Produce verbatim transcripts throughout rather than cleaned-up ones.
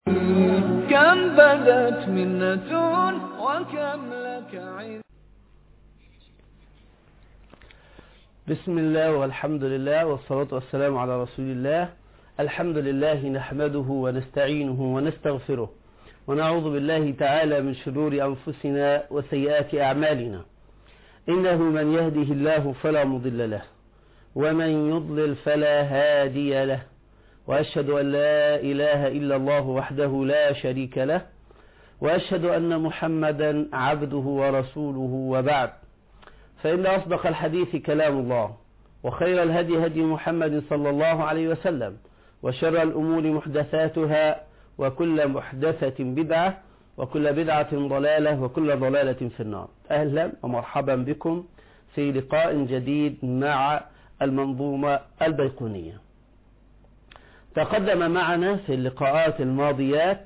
كم بدت منة وكم لك عز. بسم الله والحمد لله والصلاة والسلام على رسول الله. الحمد لله نحمده ونستعينه ونستغفره ونعوذ بالله تعالى من شرور أنفسنا وسيئات أعمالنا. إنه من يهده الله فلا مضل له ومن يضلل فلا هادي له، وأشهد أن لا إله إلا الله وحده لا شريك له، وأشهد أن محمدا عبده ورسوله، وبعد، فإن أصدق الحديث كلام الله، وخير الهدي هدي محمد صلى الله عليه وسلم، وشر الأمور محدثاتها، وكل محدثة بدعة، وكل بدعة ضلالة، وكل ضلالة في النار. أهلا ومرحبا بكم في لقاء جديد مع المنظومة البيقونية. تقدم معنا في اللقاءات الماضيات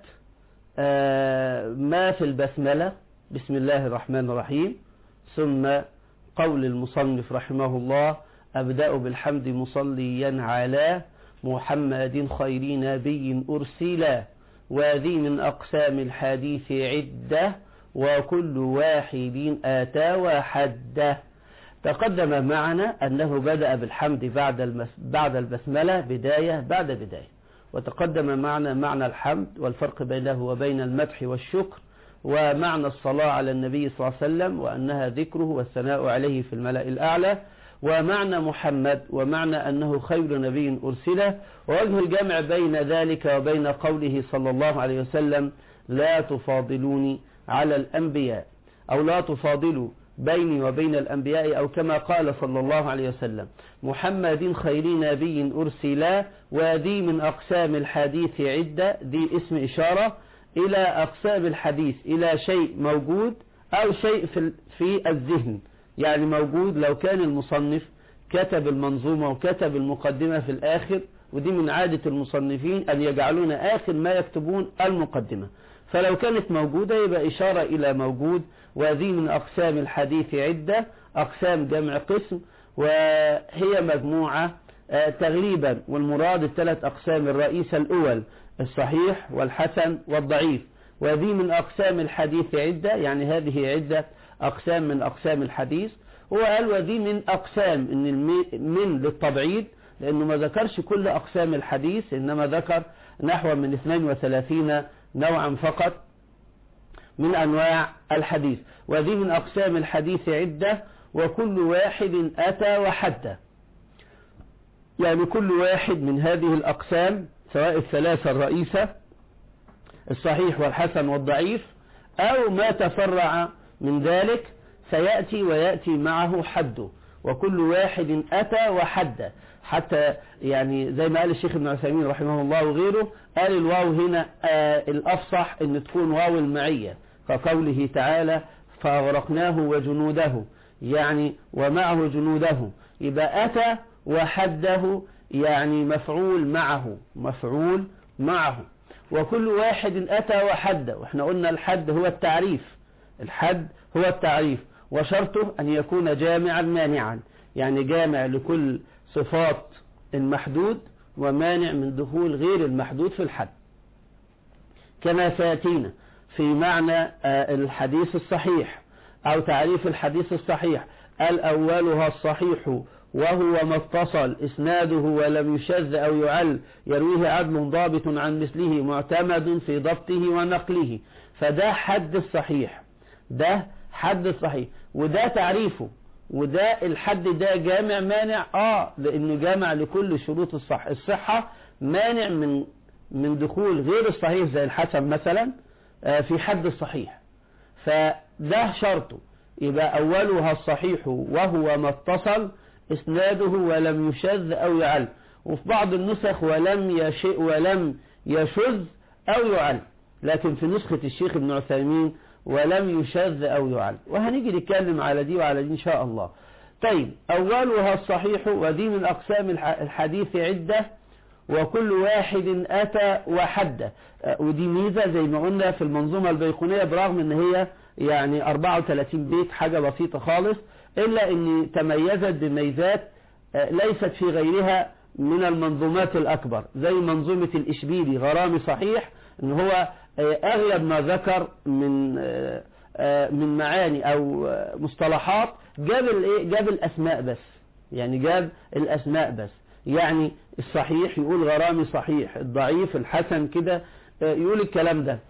ما في البسملة، بسم الله الرحمن الرحيم، ثم قول المصنف رحمه الله: أبدأ بالحمد مصليا على محمد خير نبي أرسلا، وذي من أقسام الحديث عدة، وكل واحد آتى وحده. تقدم معنا أنه بدأ بالحمد بعد بعد البسملة بداية بعد بداية، وتقدم معنا معنى الحمد والفرق بينه وبين المدح والشكر، ومعنى الصلاة على النبي صلى الله عليه وسلم وأنها ذكره والثناء عليه في الملأ الأعلى، ومعنى محمد ومعنى أنه خير نبي أرسله، ووجه الجمع بين ذلك وبين قوله صلى الله عليه وسلم: لا تفاضلوني على الأنبياء، أو لا تفاضلوا بيني وبين الأنبياء، أو كما قال صلى الله عليه وسلم: محمد خير نبي أرسلا، وذي من أقسام الحديث عدة. ذي اسم إشارة إلى أقسام الحديث، إلى شيء موجود أو شيء في في الذهن، يعني موجود لو كان المصنف كتب المنظومة وكتب المقدمة في الآخر، ودي من عادة المصنفين أن يجعلون آخر ما يكتبون المقدمة، فلو كانت موجودة يبقى إشارة إلى موجود. وذي من أقسام الحديث عدة، أقسام جمع قسم، وهي مجموعة تغليبا، والمراد الثلاث أقسام الرئيسة الأول: الصحيح والحسن والضعيف. وذي من أقسام الحديث عدة، يعني هذه عدة أقسام من أقسام الحديث. وقال وذي من أقسام، إن من للتبعيد، لأنه ما ذكرش كل أقسام الحديث، إنما ذكر نحو من اثنين وثلاثين نوعا فقط من أنواع الحديث. وذي من أقسام الحديث عدة، وكل واحد أتى وحده، يعني كل واحد من هذه الأقسام، سواء الثلاثة الرئيسة الصحيح والحسن والضعيف، أو ما تفرع من ذلك، سيأتي ويأتي معه حده، وكل واحد أتى وحده. حتى يعني زي ما قال الشيخ ابن عثيمين رحمه الله وغيره، قال الواو هنا آه الأفصح أن تكون واو المعية، كقوله تعالى: فأغرقناه وجنوده، يعني ومعه جنوده. يبقى أتى وحده يعني مفعول معه، مفعول معه. وكل واحد أتى وحده، وإحنا قلنا الحد هو التعريف، الحد هو التعريف، وشرطه أن يكون جامعا مانعا، يعني جامع لكل صفات المحدود ومانع من دخول غير المحدود في الحد، كما سيأتينا في معنى الحديث الصحيح أو تعريف الحديث الصحيح: الأولها الصحيح وهو ما اتصل إسناده ولم يشذ أو يعل، يرويه عدل ضابط عن مثله، معتمد في ضبطه ونقله. فده حد الصحيح، ده حد الصحيح، وده تعريفه، وده الحد ده جامع مانع، آه لأنه جامع لكل شروط الصح الصحة، مانع من من دخول غير الصحيح زي الحسن مثلا آه في حد الصحيح، فده شرطه. يبقى أولها الصحيح وهو ما اتصل إسناده ولم يشذ أو يعل، وفي بعض النسخ ولم يشئ ولم يشذ أو يعل، لكن في نسخة الشيخ ابن عثيمين ولم يشذ أو يعل، وهنيجي نتكلم على دي وعلى دي إن شاء الله. طيب، أولها الصحيح، ودي من أقسام الحديث عدة، وكل واحد أتى وحده. ودي ميزة زي ما قلنا في المنظومة البيقونية، برغم ان هي يعني أربعة وثلاثين بيت، حاجة بسيطة خالص، إلا أن تميزت بميزات ليست في غيرها من المنظومات الأكبر، زي منظومة الإشبيلي غرامي صحيح، ان هو اغلب ما ذكر من من معاني او مصطلحات جاب الايه جاب الاسماء بس، يعني جاب الاسماء بس. يعني الصحيح يقول غرامي صحيح، الضعيف الحسن كده يقول الكلام ده.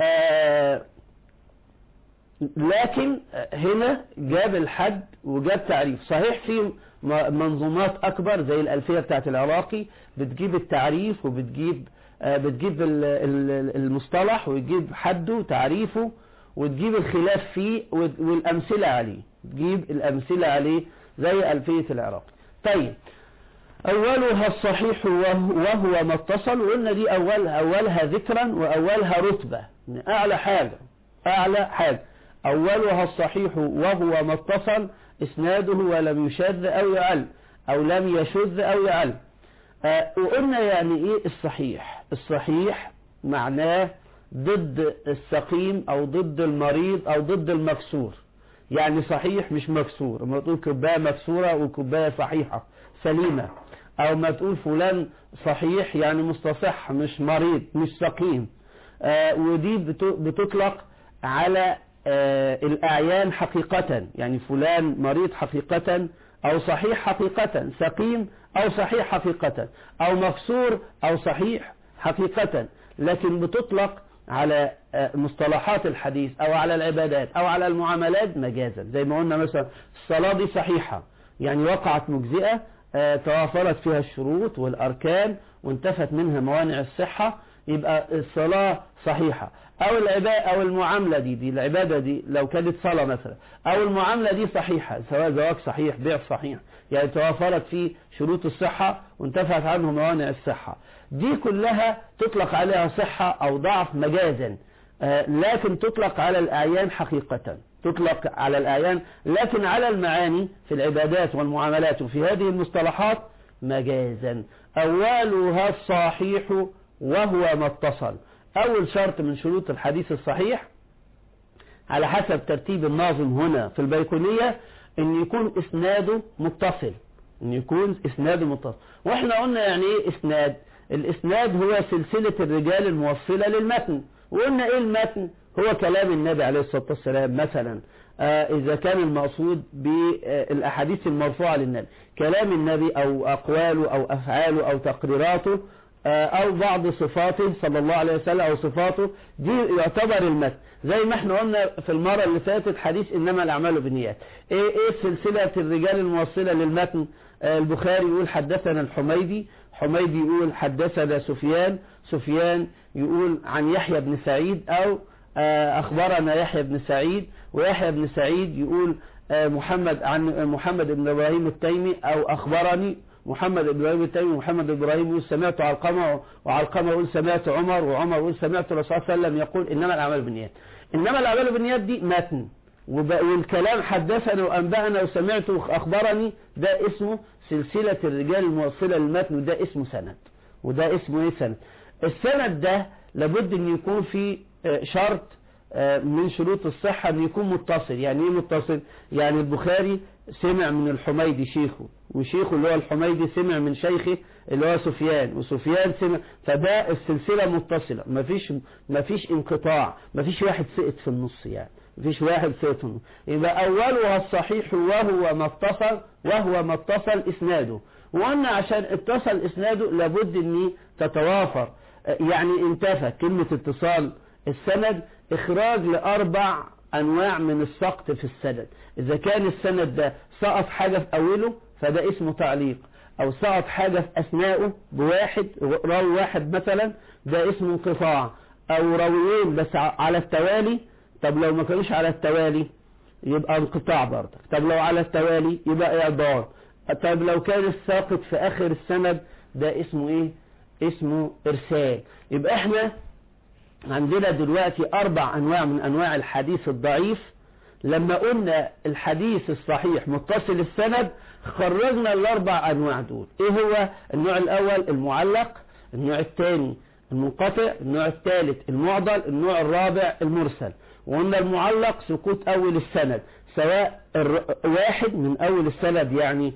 لكن هنا جاب الحد وجاب تعريف. صحيح في منظومات اكبر زي الالفية بتاعت العراقي بتجيب التعريف وبتجيب بتجيب المصطلح وتجيب حده وتعريفه وتجيب الخلاف فيه والامثلة عليه، تجيب الامثلة عليه زي الفية العراقي. طيب اولها الصحيح وهو ما اتصل، وقلنا دي اول اولها ذكرا واولها رتبة، اعلى حاجة اعلى حاجة. اولها الصحيح وهو ما اتصل اسناده ولم يشذ او يعل او لم يشذ او يعل. آه وقلنا يعني ايه الصحيح؟ الصحيح معناه ضد السقيم او ضد المريض او ضد المكسور. يعني صحيح مش مكسور، ما تقول كوبايه مكسوره وكوبايه صحيحه سليمه، او ما تقول فلان صحيح يعني مستصح مش مريض مش سقيم. آه ودي بتطلق على آه الأعيان حقيقة، يعني فلان مريض حقيقة أو صحيح حقيقة، سقيم أو صحيح حقيقة، أو مكسور أو صحيح حقيقة. لكن بتطلق على آه مصطلحات الحديث أو على العبادات أو على المعاملات مجازا. زي ما قلنا مثلا الصلاة دي صحيحة، يعني وقعت مجزئة، آه توافرت فيها الشروط والأركان وانتفت منها موانع الصحة، يبقى الصلاة صحيحة. او العبادة او المعاملة دي دي العبادة دي لو كانت صلاة مثلا، او المعاملة دي صحيحة، سواء زواج صحيح بيع صحيح، يعني توافرت فيه شروط الصحة وانتفعت عنه موانع الصحة، دي كلها تطلق عليها صحة او ضعف مجازا. آه لكن تطلق على الاعيان حقيقة، تطلق على الاعيان، لكن على المعاني في العبادات والمعاملات وفي هذه المصطلحات مجازا. اولها الصحيح وهو ما اتصل. أول شرط من شروط الحديث الصحيح على حسب ترتيب الناظم هنا في البيقونية أن يكون إسناده متصل، أن يكون إسناده متصل. وإحنا قلنا يعني إيه إسناد؟ الإسناد هو سلسلة الرجال الموصلة للمتن. وقلنا إيه المتن؟ هو كلام النبي عليه الصلاة والسلام مثلا، آه إذا كان المقصود بالأحاديث المرفوعة للنبي كلام النبي أو أقواله أو أفعاله أو تقريراته او بعض صفاته صلى الله عليه وسلم او صفاته، دي يعتبر المتن. زي ما احنا قلنا في المرة اللي فاتت حديث انما الاعمال بالنيات. ايه ايه سلسلة الرجال الموصلة للمتن؟ آه البخاري يقول حدثنا الحميدي، حميدي يقول حدثنا سفيان، سفيان يقول عن يحيى بن سعيد او آه اخبرنا يحيى بن سعيد، ويحيى بن سعيد يقول آه محمد عن محمد بن ابراهيم التيمي او اخبرني محمد بن ابراهيم التيمي، محمد بن ابراهيم يقول سمعت علقمة، وعلقمة يقول سمعت عمر، وعمر يقول سمعت الرسول صلى الله عليه وسلم يقول انما الاعمال بالنيات. انما الاعمال بالنيات دي متن، والكلام حدثنا وانبأنا وسمعت واخبرني ده اسمه سلسلة الرجال الموصلة للمتن، وده اسمه سند. وده اسمه ايه؟ سند. السند ده لابد ان يكون فيه شرط من شروط الصحة ان يكون متصل. يعني ايه متصل؟ يعني البخاري سمع من الحميدي شيخه، وشيخه اللي هو الحميدي سمع من شيخه اللي هو سفيان، وسفيان سمع، فده السلسلة متصلة، مفيش مفيش انقطاع، مفيش واحد سقط في النص، يعني مفيش واحد سقط في النص. يبقى اولها الصحيح وهو ما اتصل، وهو ما اتصل اسناده. وقلنا عشان اتصل اسناده لابد ان تتوافر، يعني انتفى كلمة اتصال السند اخراج لاربع انواع من السقط في السند. اذا كان السند ده سقط حاجة في اوله فده اسمه تعليق، او سقط حاجة في اثناءه بواحد راوي واحد مثلا ده اسمه انقطاع، او راويين بس على التوالي. طب لو ما كانوش على التوالي يبقى انقطاع برضك. طب لو على التوالي يبقى اعضال. طب لو كان الساقط في اخر السند ده اسمه ايه؟ اسمه ارسال. يبقى احنا عندنا دلوقتي اربع انواع من انواع الحديث الضعيف. لما قلنا الحديث الصحيح متصل السند خرجنا الاربع انواع دول. ايه هو؟ النوع الاول المعلق، النوع الثاني المنقطع، النوع الثالث المعضل، النوع الرابع المرسل. وقلنا المعلق سقوط اول السند، سواء واحد من اول السند، يعني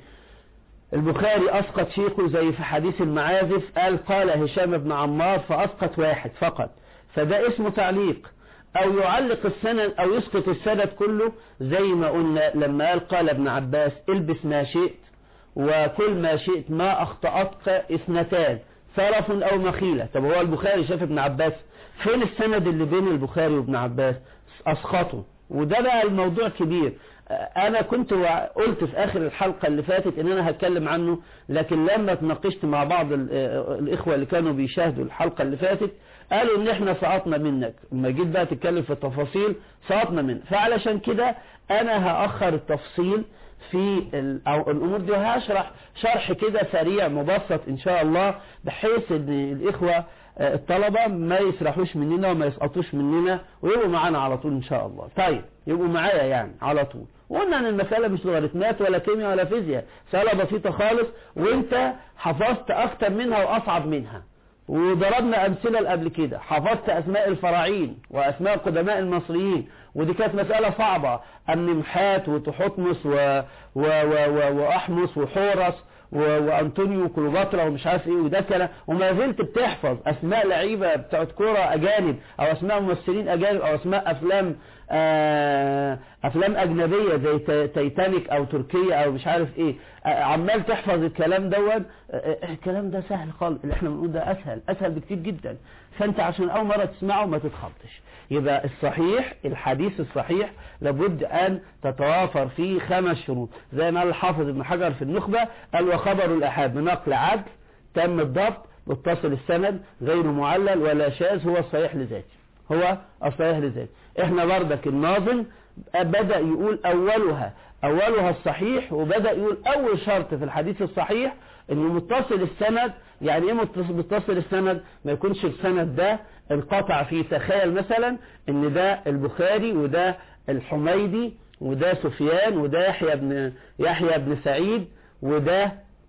البخاري اسقط شيخه زي في حديث المعازف، قال قال هشام بن عمار فاسقط واحد فقط. فده اسمه تعليق. او يعلق السند او يسقط السند كله، زي ما قلنا لما قال قال ابن عباس البس ما شئت وكل ما شئت ما اخطأتك اثنتان ثرف او مخيلة. طب هو البخاري شاف ابن عباس فين السند اللي بين البخاري وابن عباس؟ اسقطه. وده بقى الموضوع كبير. انا كنت قلت في اخر الحلقة اللي فاتت ان انا هتكلم عنه، لكن لما اتناقشت مع بعض الاخوة اللي كانوا بيشاهدوا الحلقة اللي فاتت قالوا ان احنا سقطنا منك، لما جيت بقى تتكلم في التفاصيل سقطنا منك. فعلشان كده انا هأخر التفصيل في الامور دي، وهشرح شرح كده سريع مبسط ان شاء الله، بحيث ان الاخوة الطلبة ما يسرحوش مننا وما يسقطوش مننا ويبقوا معانا على طول ان شاء الله. طيب يبقوا معايا يعني على طول. وقلنا ان المسألة مش لوغاريتمات ولا كيمياء ولا فيزياء، مسألة بسيطة خالص، وانت حفظت اكتر منها واصعب منها. وضربنا امثلة قبل كده، حفظت اسماء الفراعين واسماء قدماء المصريين، ودي كانت مسألة صعبة، النمحات وتحتمس و... و... و... و... واحمس وحورس و... وانطونيو كليوباترا ومش عارف ايه وده كلام، وما زلت بتحفظ اسماء لعيبة بتاعت كورة اجانب او اسماء ممثلين اجانب او اسماء افلام آه افلام اجنبية زي تايتانيك او تركية او مش عارف ايه، آه عمال تحفظ الكلام دوت. آه الكلام ده سهل خالص، اللي احنا بنقول ده اسهل اسهل بكتير جدا. فانت عشان اول مرة تسمعه ما تتخضش. يبقى الصحيح، الحديث الصحيح لابد ان تتوافر فيه خمس شروط، زي ما قال الحافظ ابن حجر في النخبة، قال وخبر الاحاد بنقل عدل تم الضبط متصل السند غير معلل ولا شاذ هو الصحيح لذاته، هو الصحيح لذاته. احنا بردك الناظم بدأ يقول اولها اولها الصحيح، وبدأ يقول اول شرط في الحديث الصحيح انه متصل السند. يعني ايه متصل السند؟ ما يكونش السند ده انقطع فيه. تخيل مثلا ان ده البخاري وده الحميدي وده سفيان وده يحيى بن يحيى بن سعيد وده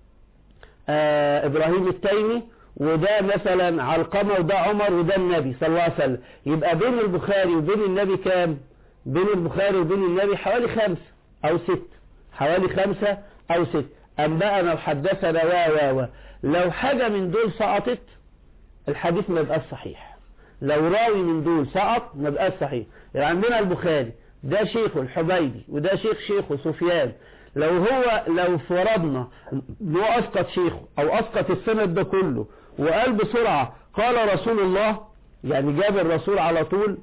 آه ابراهيم التيمي وده مثلا علقمة وده عمر وده النبي صلى الله عليه وسلم. يبقى بين البخاري وبين النبي كام؟ بين البخاري وبين النبي حوالي خمسة او ست، حوالي خمسة او ست. انبأنا وحدثنا و و و لو حاجة من دول سقطت الحديث ما يبقاش صحيح. لو راوي من دول سقط ما يبقاش صحيح. يعني عندنا البخاري ده شيخه الحبيبي وده شيخ شيخه سفيان، لو هو لو فرضنا انه اسقط شيخه او اسقط السند ده كله وقال بسرعة قال رسول الله، يعني جاب الرسول على طول،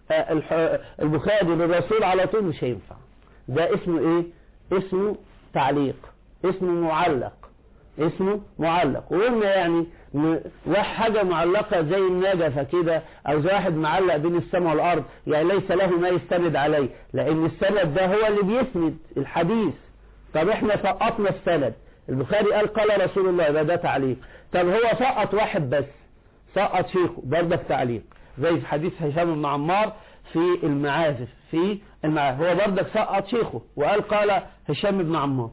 البخاري للرسول على طول، مش هينفع. ده اسمه ايه؟ اسمه تعليق، اسمه معلق، اسمه معلق. وقلنا يعني حاجة معلقة زي النجفة كده، او زي واحد معلق بين السماء والارض، يعني ليس له ما يستند عليه، لان السند ده هو اللي بيسند الحديث. طب احنا سقطنا السند، البخاري قال قال رسول الله، يبقى ده تعليق. طب هو سقط واحد بس، سقط شيخه، برضه تعليق، زي في حديث هشام بن عمار في المعازف، في المعازف هو برضه سقط شيخه وقال قال هشام بن عمار.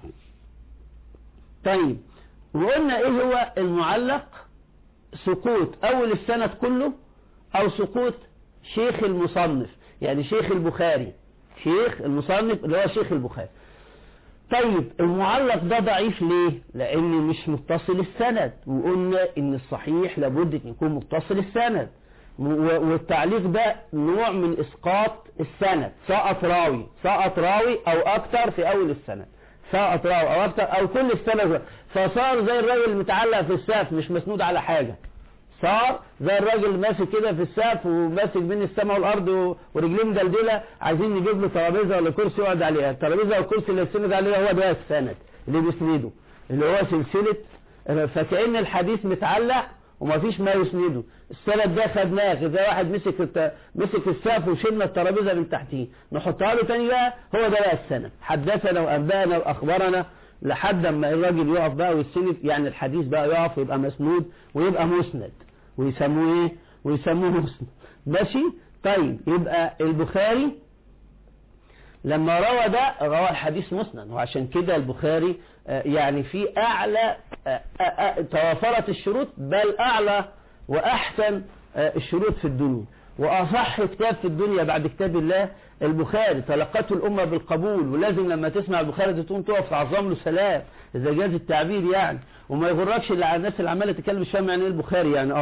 طيب وقلنا ايه هو المعلق؟ سقوط اول السند كله او سقوط شيخ المصنف، يعني شيخ البخاري، شيخ المصنف اللي هو شيخ البخاري. طيب المعلق ده ضعيف ليه؟ لان مش متصل السند، وقلنا ان الصحيح لابد ان يكون متصل السند، والتعليق ده نوع من اسقاط السند. سقط راوي سقط راوي او اكتر في اول السند، سقط راوي او اكتر او كل السند، فصار زي الراجل المتعلق في السقف مش مسنود على حاجة، صار زي الراجل ماسك كده في السقف وماسك بين السماء والارض ورجليه مدلدله، عايزين نجيب له ترابيزه ولا كرسي يقعد عليها. الترابيزه والكرسي اللي يسند عليها هو ده السند اللي بيسنده، اللي هو سلسله. فكأن الحديث متعلق ومفيش ما يسنده. السند ده خدناه زي واحد مسك مسك السقف وشلنا الترابيزه من تحتيه، نحطها له تاني بقى، هو ده بقى السند. حدثنا وانبانا واخبرنا لحد اما الراجل يقف بقى ويسند، يعني الحديث بقى يقف ويبقى مسنود ويبقى مسند، ويسموه ايه؟ ويسموه مسند. ماشي؟ طيب يبقى البخاري لما روى ده روى الحديث مسند، وعشان كده البخاري يعني في اعلى توافرت الشروط، بل اعلى واحسن الشروط في الدنيا، واصح كتاب في الدنيا بعد كتاب الله البخاري. تلقته الامه بالقبول، ولازم لما تسمع البخاري تقوم تقف تعظم له سلام اذا جاز التعبير يعني. وما يغركش اللي على الناس اللي عماله تتكلم مش فاهم يعني ايه البخاري يعني اصلا.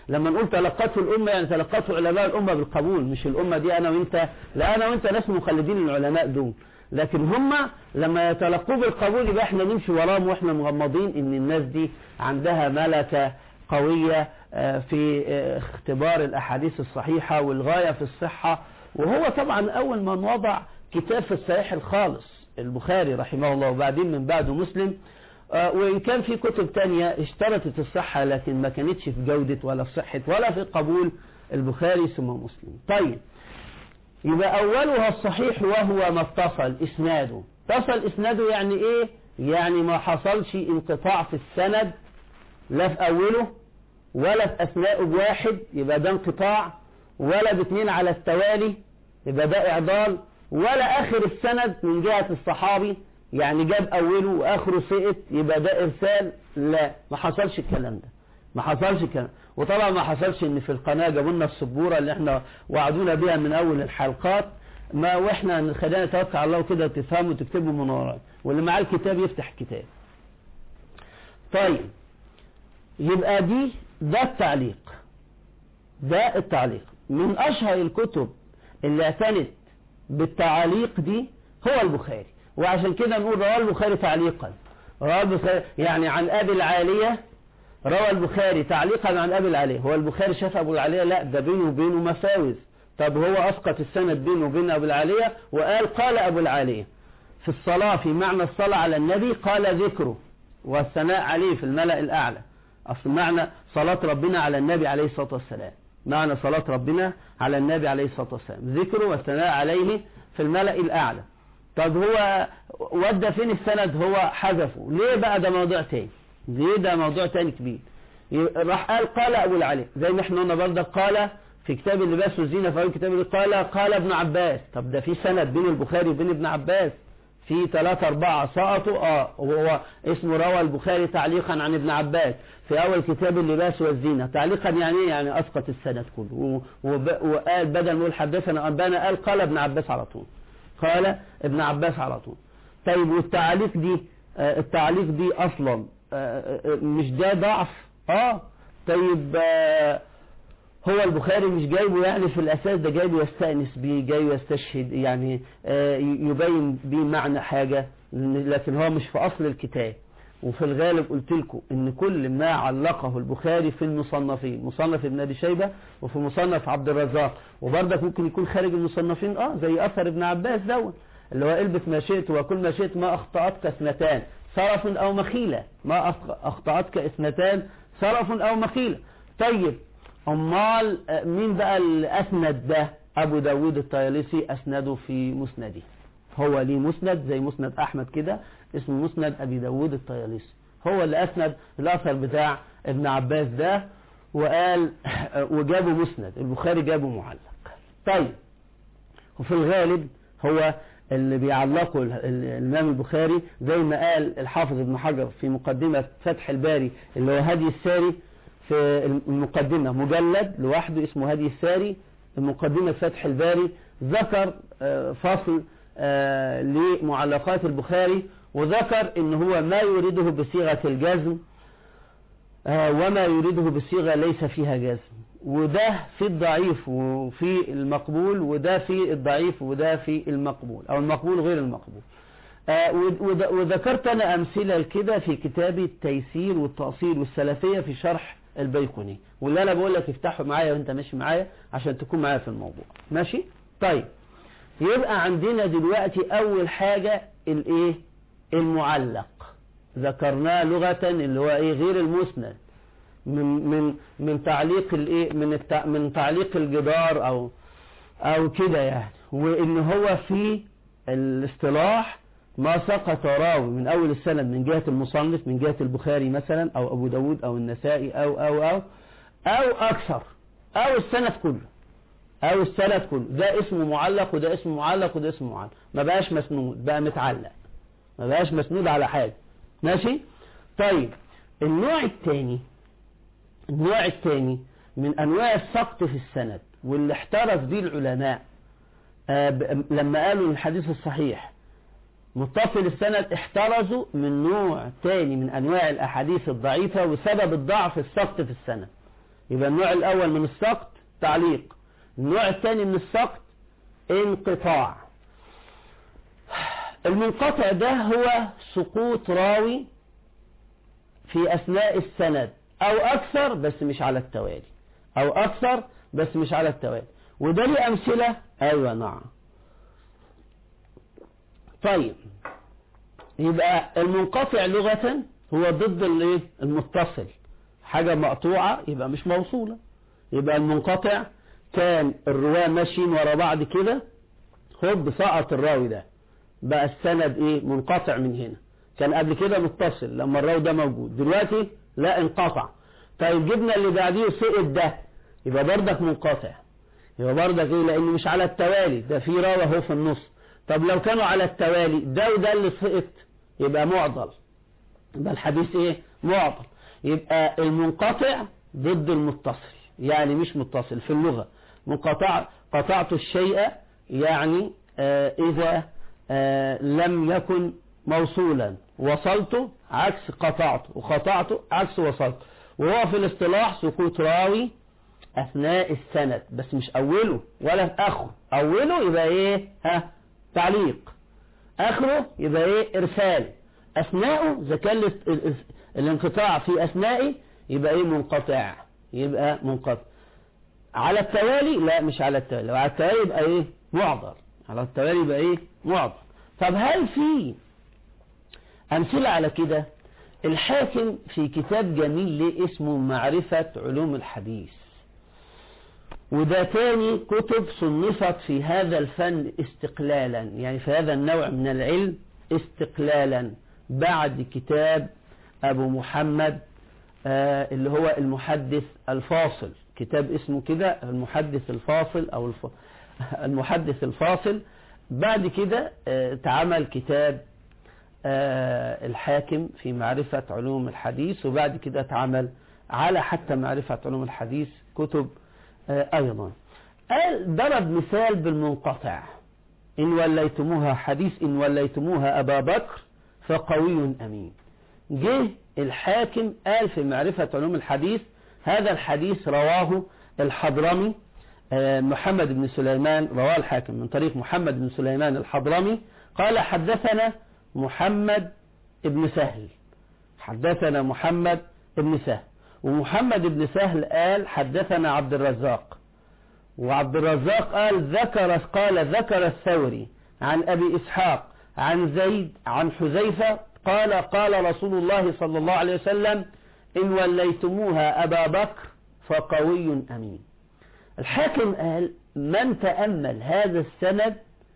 لما نقول تلقته الأمة يعني تلقته علماء الأمة بالقبول، مش الأمة دي أنا وإنت، لا أنا وإنت ناس مخلدين العلماء دول، لكن هم لما يتلقوه بالقبول يبقى احنا نمشي وراهم واحنا مغمضين ان الناس دي عندها ملكة قوية في اختبار الأحاديث الصحيحة والغاية في الصحة. وهو طبعا أول من وضع كتاب في الصحيح الخالص البخاري رحمه الله، وبعدين من بعده مسلم، وإن كان في كتب تانية اشترطت الصحة لكن ما كانتش في جودة ولا في صحة ولا في قبول البخاري ثم مسلم. طيب يبقى أولها الصحيح وهو ما اتصل إسناده. اتصل إسناده يعني إيه؟ يعني ما حصلش انقطاع في السند لا في أوله ولا في أثناءه بواحد يبقى ده انقطاع، ولا باثنين على التوالي يبقى ده إعضال، ولا آخر السند من جهة الصحابي يعني جاب أوله وآخره سقط يبقى ده إرسال. لا، ما حصلش الكلام ده، ما حصلش الكلام. وطبعا ما حصلش ان في القناة جابوا لنا السبورة اللي احنا وعدونا بيها من أول الحلقات، ما واحنا خلينا نتوكل على الله وكده تفهموا وتكتبوا من وراء، واللي معاه الكتاب يفتح كتاب. طيب يبقى دي ده التعليق، ده التعليق من أشهر الكتب اللي اعتنت بالتعليق دي هو البخاري، وعشان كده نقول رواه البخاري تعليقا. رواه البخاري يعني عن أبي العالية، روى البخاري تعليقا عن أبي العالية. هو البخاري شاف أبو العالية؟ لا، ده بينه وبينه مفاوز. طب هو أسقط السند بينه وبين أبو العالية وقال قال أبو العالية في الصلاة في معنى الصلاة على النبي قال ذكره والثناء عليه في الملأ الأعلى. أصل معنى صلاة ربنا على النبي عليه الصلاة والسلام، معنى صلاة ربنا على النبي عليه الصلاة والسلام ذكره والثناء عليه في الملأ الأعلى. طب هو ودى فين السند؟ هو حذفه ليه بقى؟ ده موضوع تاني، ليه ده موضوع تاني كبير. راح قال قال أبو العالية زي ما احنا قلنا برضه قال في كتاب اللباس والزينة، في أول كتاب اللي قال قال ابن عباس. طب ده في سند بين البخاري وبين ابن عباس في ثلاثة أربعة سقطوا، اه وهو اسمه روى البخاري تعليقا عن ابن عباس في أول كتاب اللباس والزينة. تعليقا يعني ايه؟ يعني أسقط السند كله وقال بدل ما يقول حدثنا أنبانا قال قال ابن عباس على طول، قال ابن عباس على طول. طيب والتعليق دي آه التعليق دي أصلا آه مش ده ضعف؟ اه طيب آه هو البخاري مش جايبه يعني في الأساس، ده جايبه يستأنس بيه، جاي يستشهد يعني آه يبين بيه معنى حاجة، لكن هو مش في أصل الكتاب. وفي الغالب قلت لكم ان كل ما علقه البخاري في المصنفين، مصنف ابن أبي شيبة وفي مصنف عبد الرزاق، وبرضك ممكن يكون خارج المصنفين اه زي أثر ابن عباس دون اللي هو البس ما شئت وكل ما شئت ما أخطأتك اثنتان صرف أو مخيلة، ما أخطأتك اثنتان صرف أو مخيلة. طيب أمال مين بقى اللي أسند ده؟ أبو داود الطيالسي أسنده في مسنده، هو ليه مسند زي مسند أحمد كده اسمه مسند أبي داود الطيالسي، هو اللي أسند الأثر بتاع ابن عباس ده وقال وجابه مسند، البخاري جابه معلق. طيب وفي الغالب هو اللي بيعلقه الإمام البخاري زي ما قال الحافظ ابن حجر في مقدمة فتح الباري اللي هو هدي الساري، في المقدمة مجلد لوحده اسمه هدي الساري، مقدمة فتح الباري ذكر فصل لمعلقات البخاري، وذكر ان هو ما يريده بصيغة الجزم وما يريده بصيغة ليس فيها جزم، وده في الضعيف وفي المقبول، وده في الضعيف وده في المقبول او المقبول غير المقبول. وذكرت انا امثلة كده في كتابي التيسير والتأصيل والسلفية في شرح البيقوني، واللي انا بقول لك افتحوا معايا وانت ماشي معايا عشان تكون معايا في الموضوع ماشي. طيب يبقى عندنا دلوقتي اول حاجة الايه؟ المعلق، ذكرناه لغة اللي هو ايه؟ غير المسند، من من من تعليق الايه؟ من التع... من تعليق الجدار او او كده يعني، وان هو في الاصطلاح ما سقط راوي من اول السند من جهة المصنف من جهة البخاري مثلا او ابو داود او النسائي او او او او اكثر او السند كله او السند كله، ده اسمه معلق وده اسمه معلق وده اسمه معلق، ما بقاش مسنود، بقى متعلق، ما بقاش مسنود على حاجة ماشي. طيب النوع الثاني، النوع الثاني من انواع السقط في السند واللي احترز به العلماء آه لما قالوا الحديث الصحيح متصل السند، احترزوا من نوع تاني من انواع الاحاديث الضعيفة وسبب الضعف السقط في السند. يبقى النوع الأول من السقط تعليق. النوع الثاني من السقط انقطاع. المنقطع ده هو سقوط راوي في أثناء السند أو أكثر بس مش على التوالي، أو أكثر بس مش على التوالي. وده ليه أمثلة؟ أيوة نعم. طيب يبقى المنقطع لغة هو ضد الايه؟ المتصل. حاجة مقطوعة يبقى مش موصولة. يبقى المنقطع كان الرواة ماشيين ورا بعض كده، خد سقط الراوي ده، بقى السند ايه؟ منقطع من هنا. كان قبل كده متصل لما الراوي ده موجود، دلوقتي لا انقطع. طيب جبنا اللي بعديه سقط ده، يبقى بردك منقطع. يبقى بردك ايه؟ لانه مش على التوالي، ده في راوي اهو في النص. طب لو كانوا على التوالي ده وده اللي سقط يبقى معضل، يبقى الحديث ايه؟ معضل. يبقى المنقطع ضد المتصل، يعني مش متصل في اللغة. منقطع قطعت الشيء يعني آه إذا آه لم يكن موصولا، وصلته عكس قطعته، وقطعته عكس وصلته. وهو في الاصطلاح سقوط راوي أثناء السند، بس مش أوله ولا في آخره. أوله يبقى إيه؟ ها تعليق، آخره يبقى إيه؟ إرسال. أثناءه إذا كان الانقطاع في أثنائه يبقى إيه؟ منقطع، يبقى منقطع. على التوالي لا مش على التوالي، لو على التوالي يبقى إيه؟ معضل. على التوالي يبقى إيه؟ معضل. طب هل في أمثلة على كده؟ الحاكم في كتاب جميل ليه اسمه معرفة علوم الحديث، وده تاني كتب صنفت في هذا الفن استقلالا، يعني في هذا النوع من العلم استقلالا، بعد كتاب أبو محمد آه اللي هو المحدث الفاصل. كتاب اسمه كده المحدث الفاصل أو الف... المحدث الفاصل. بعد كده آه تعمل كتاب آه الحاكم في معرفة علوم الحديث، وبعد كده اتعمل على حتى معرفة علوم الحديث كتب آه أيضا. قال ضرب مثال بالمنقطع: إن وليتموها حديث إن وليتموها أبا بكر فقوي أمين. جه الحاكم قال في معرفة علوم الحديث هذا الحديث رواه الحضرمي آه محمد بن سليمان، رواه الحاكم من طريق محمد بن سليمان الحضرمي قال حدثنا محمد بن سهل، حدثنا محمد بن سهل. ومحمد بن سهل قال حدثنا عبد الرزاق، وعبد الرزاق قال ذكر قال ذكر الثوري عن أبي إسحاق عن زيد عن حذيفة قال قال رسول الله صلى الله عليه وسلم: إن وليتموها أبا بكر فقوي أمين. الحاكم قال من تأمل هذا السند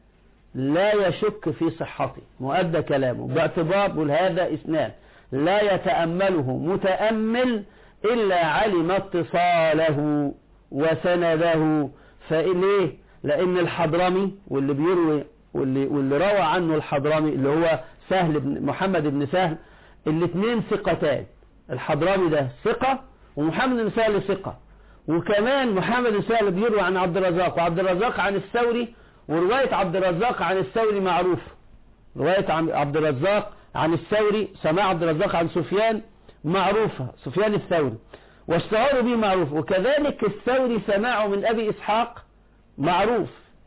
لا يشك في صحته، مؤدى كلامه باعتبار هذا إسناد لا يتأمله متأمل إلا علم اتصاله وسنده. فإليه؟ لأن الحضرمي واللي بيروي واللي, واللي روى عنه الحضرمي اللي هو سهل بن محمد بن سهل، الاثنين ثقتان. الحضرمي ده ثقة ومحمد بن سهل ثقة، وكمان محمد بن سهل بيروي عن عبد الرزاق وعبد الرزاق عن الثوري، ورواية عبد الرزاق عن الثوري معروفة. رواية عبد الرزاق عن الثوري سماع عبد الرزاق عن سفيان معروفة، سفيان الثوري، والشهر به معروف. وكذلك الثوري سماعه من أبي إسحاق معروف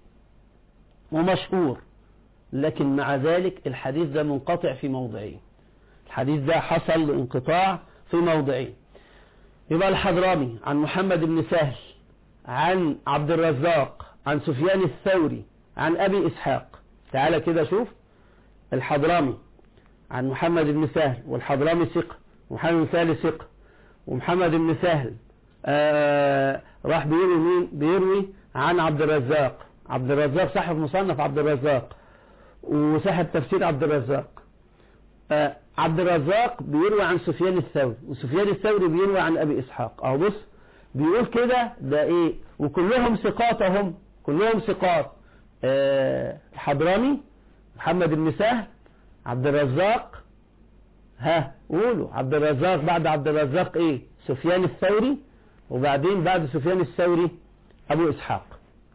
ومشهور. لكن مع ذلك الحديث ده منقطع في موضعين، الحديث ده حصل لانقطاع في موضعين. يبقى الحضرمي عن محمد بن سهل عن عبد الرزاق عن سفيان الثوري عن أبي إسحاق. تعالى كده شوف، الحضرمي عن محمد بن سهل، والحضرمي ثقة، ومحمد بن سهل ثقة، ومحمد بن سهل آه راح بيروي مين؟ بيروي عن عبد الرزاق. عبد الرزاق صاحب مصنف عبد الرزاق وصاحب تفسير عبد الرزاق. آه عبد الرزاق بيروي عن سفيان الثوري، وسفيان الثوري بيروي عن أبي إسحاق. أهو بص بيقول كده ده إيه، وكلهم ثقاتهم، كلهم ثقات. آه الحضرمي، محمد بن سهل، عبد الرزاق، ها قولوا عبد الرزاق، بعد عبد الرزاق ايه؟ سفيان الثوري، وبعدين بعد سفيان الثوري ابو اسحاق.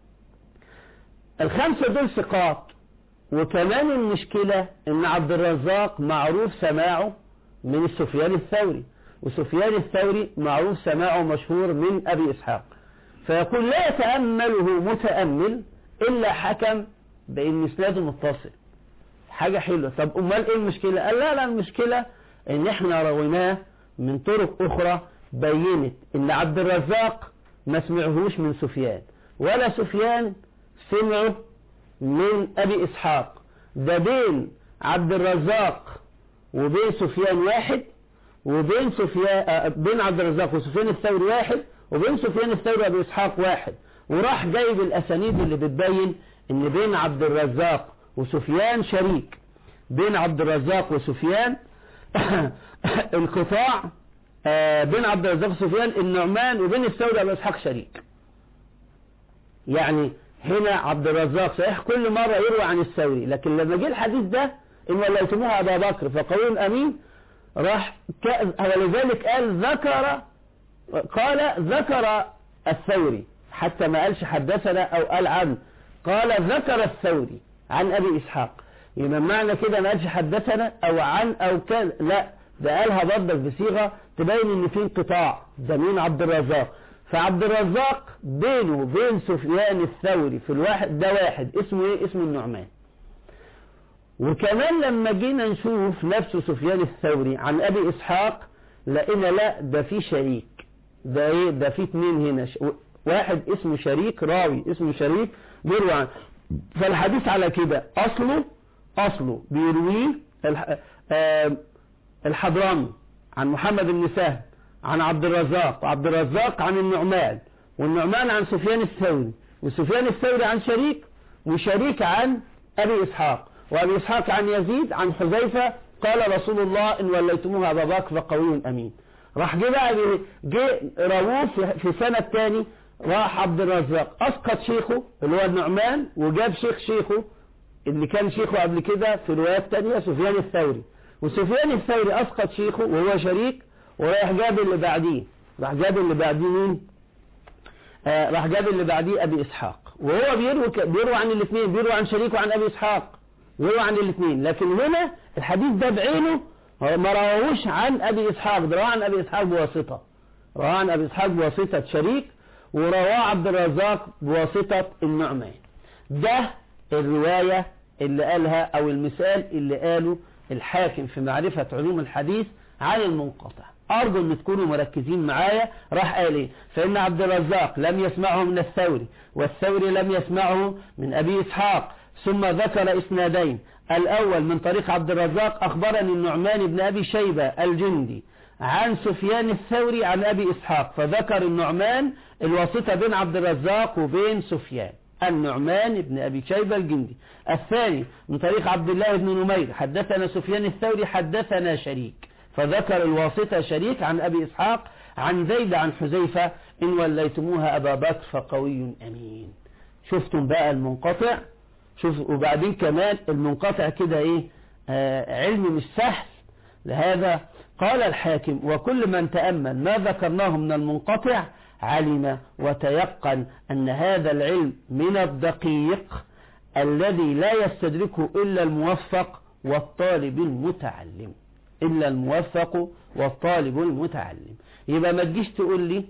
الخمسة دول ثقات. وكمان المشكلة ان عبد الرزاق معروف سماعه من سفيان الثوري، وسفيان الثوري معروف سماعه مشهور من أبي إسحاق، فيقول لا يتأمله متأمل إلا حكم بأن إسناده متصل. حاجة حلوة. طب أمال إيه المشكلة؟ قال لا لا المشكلة إن إحنا رويناه من طرق أخرى بينت إن عبد الرزاق ما سمعهوش من سفيان ولا سفيان سمعه من أبي إسحاق. ده بين عبد الرزاق وبين سفيان واحد، وبين سفيان بين عبد الرزاق وسفيان الثوري واحد، وبين سفيان الثوري وأبي إسحاق واحد. وراح جايب الأسانيد اللي بتبين إن بين عبد الرزاق وسفيان شريك، بين عبد الرزاق وسفيان انقطاع، بين عبد الرزاق وسفيان النعمان، وبين الثوري وأبي إسحاق شريك. يعني هنا عبد الرزاق صحيح كل مرة يروي عن الثوري، لكن لما جه الحديث ده إن وليتموها أبا بكر فقوي أمين، راح ولذلك قال ذكر قال ذكر الثوري، حتى ما قالش حدثنا أو قال عنه، قال ذكر الثوري عن أبي إسحاق. يبقى معنى كده ما قالش حدثنا أو عن أو كان، لا ده قالها برضك بصيغة تبين إن في انقطاع. ده مين؟ عبد الرزاق. فعبد الرزاق بينه وبين سفيان الثوري في الواحد ده واحد اسمه ايه؟ اسمه النعمان. وكمان لما جينا نشوف نفسه سفيان الثوري عن أبي إسحاق لقينا لا ده في شريك، ده ايه؟ ده في اتنين هنا، واحد اسمه شريك، راوي اسمه شريك بيروي عنه. فالحديث على كده أصله أصله بيرويه الحضرمي عن محمد بن سهل عن عبد الرزاق، وعبد الرزاق عن النعمان، والنعمان عن سفيان الثوري، وسفيان الثوري عن شريك، وشريك عن أبي إسحاق، وأبي إسحاق عن يزيد عن حذيفة قال رسول الله إن وليتموها أبا بكر فقوي أمين. راح جه بقى جه رووه في سنة تاني، راح عبد الرزاق أسقط شيخه اللي هو النعمان، وجاب شيخ شيخه اللي كان شيخه قبل كده في روايات تانية سفيان الثوري، وسفيان الثوري أسقط شيخه وهو شريك، وراح جاب اللي بعديه، راح جاب اللي بعديه مين؟ آه راح جاب اللي بعديه أبي إسحاق، وهو بيروي بيروي عن الاثنين، بيروي عن شريك وعن أبي إسحاق، بيروي عن الاثنين. لكن هنا الحديث ده بعينه ما رواهوش عن أبي إسحاق، ده رواه عن أبي إسحاق بواسطة، رواه عن أبي إسحاق بواسطة شريك، ورواه عبد الرزاق بواسطة النعمان. ده الرواية اللي قالها أو المثال اللي قاله الحاكم في معرفة علوم الحديث عن المنقطع. أرجو أن تكونوا مركزين معايا. راح قال إيه؟ فإن عبد الرزاق لم يسمعه من الثوري، والثوري لم يسمعه من أبي إسحاق، ثم ذكر إسنادين. الأول من طريق عبد الرزاق أخبرني النعمان بن أبي شيبة الجندي عن سفيان الثوري عن أبي إسحاق، فذكر النعمان الواسطة بين عبد الرزاق وبين سفيان، النعمان بن أبي شيبة الجندي. الثاني من طريق عبد الله بن نمير حدثنا سفيان الثوري حدثنا شريك، فذكر الواسطة شريك عن أبي إسحاق عن زيد عن حذيفة إن وليتموها أبا بكر فقوي أمين. شفتم بقى المنقطع؟ شوف. وبعدين كمان المنقطع كده إيه؟ آه علم مش سهل. لهذا قال الحاكم وكل من تأمل ما ذكرناه من المنقطع علم وتيقن أن هذا العلم من الدقيق الذي لا يستدركه إلا الموفق والطالب المتعلم، إلا الموفق والطالب المتعلم. يبقى ما تجيش تقول لي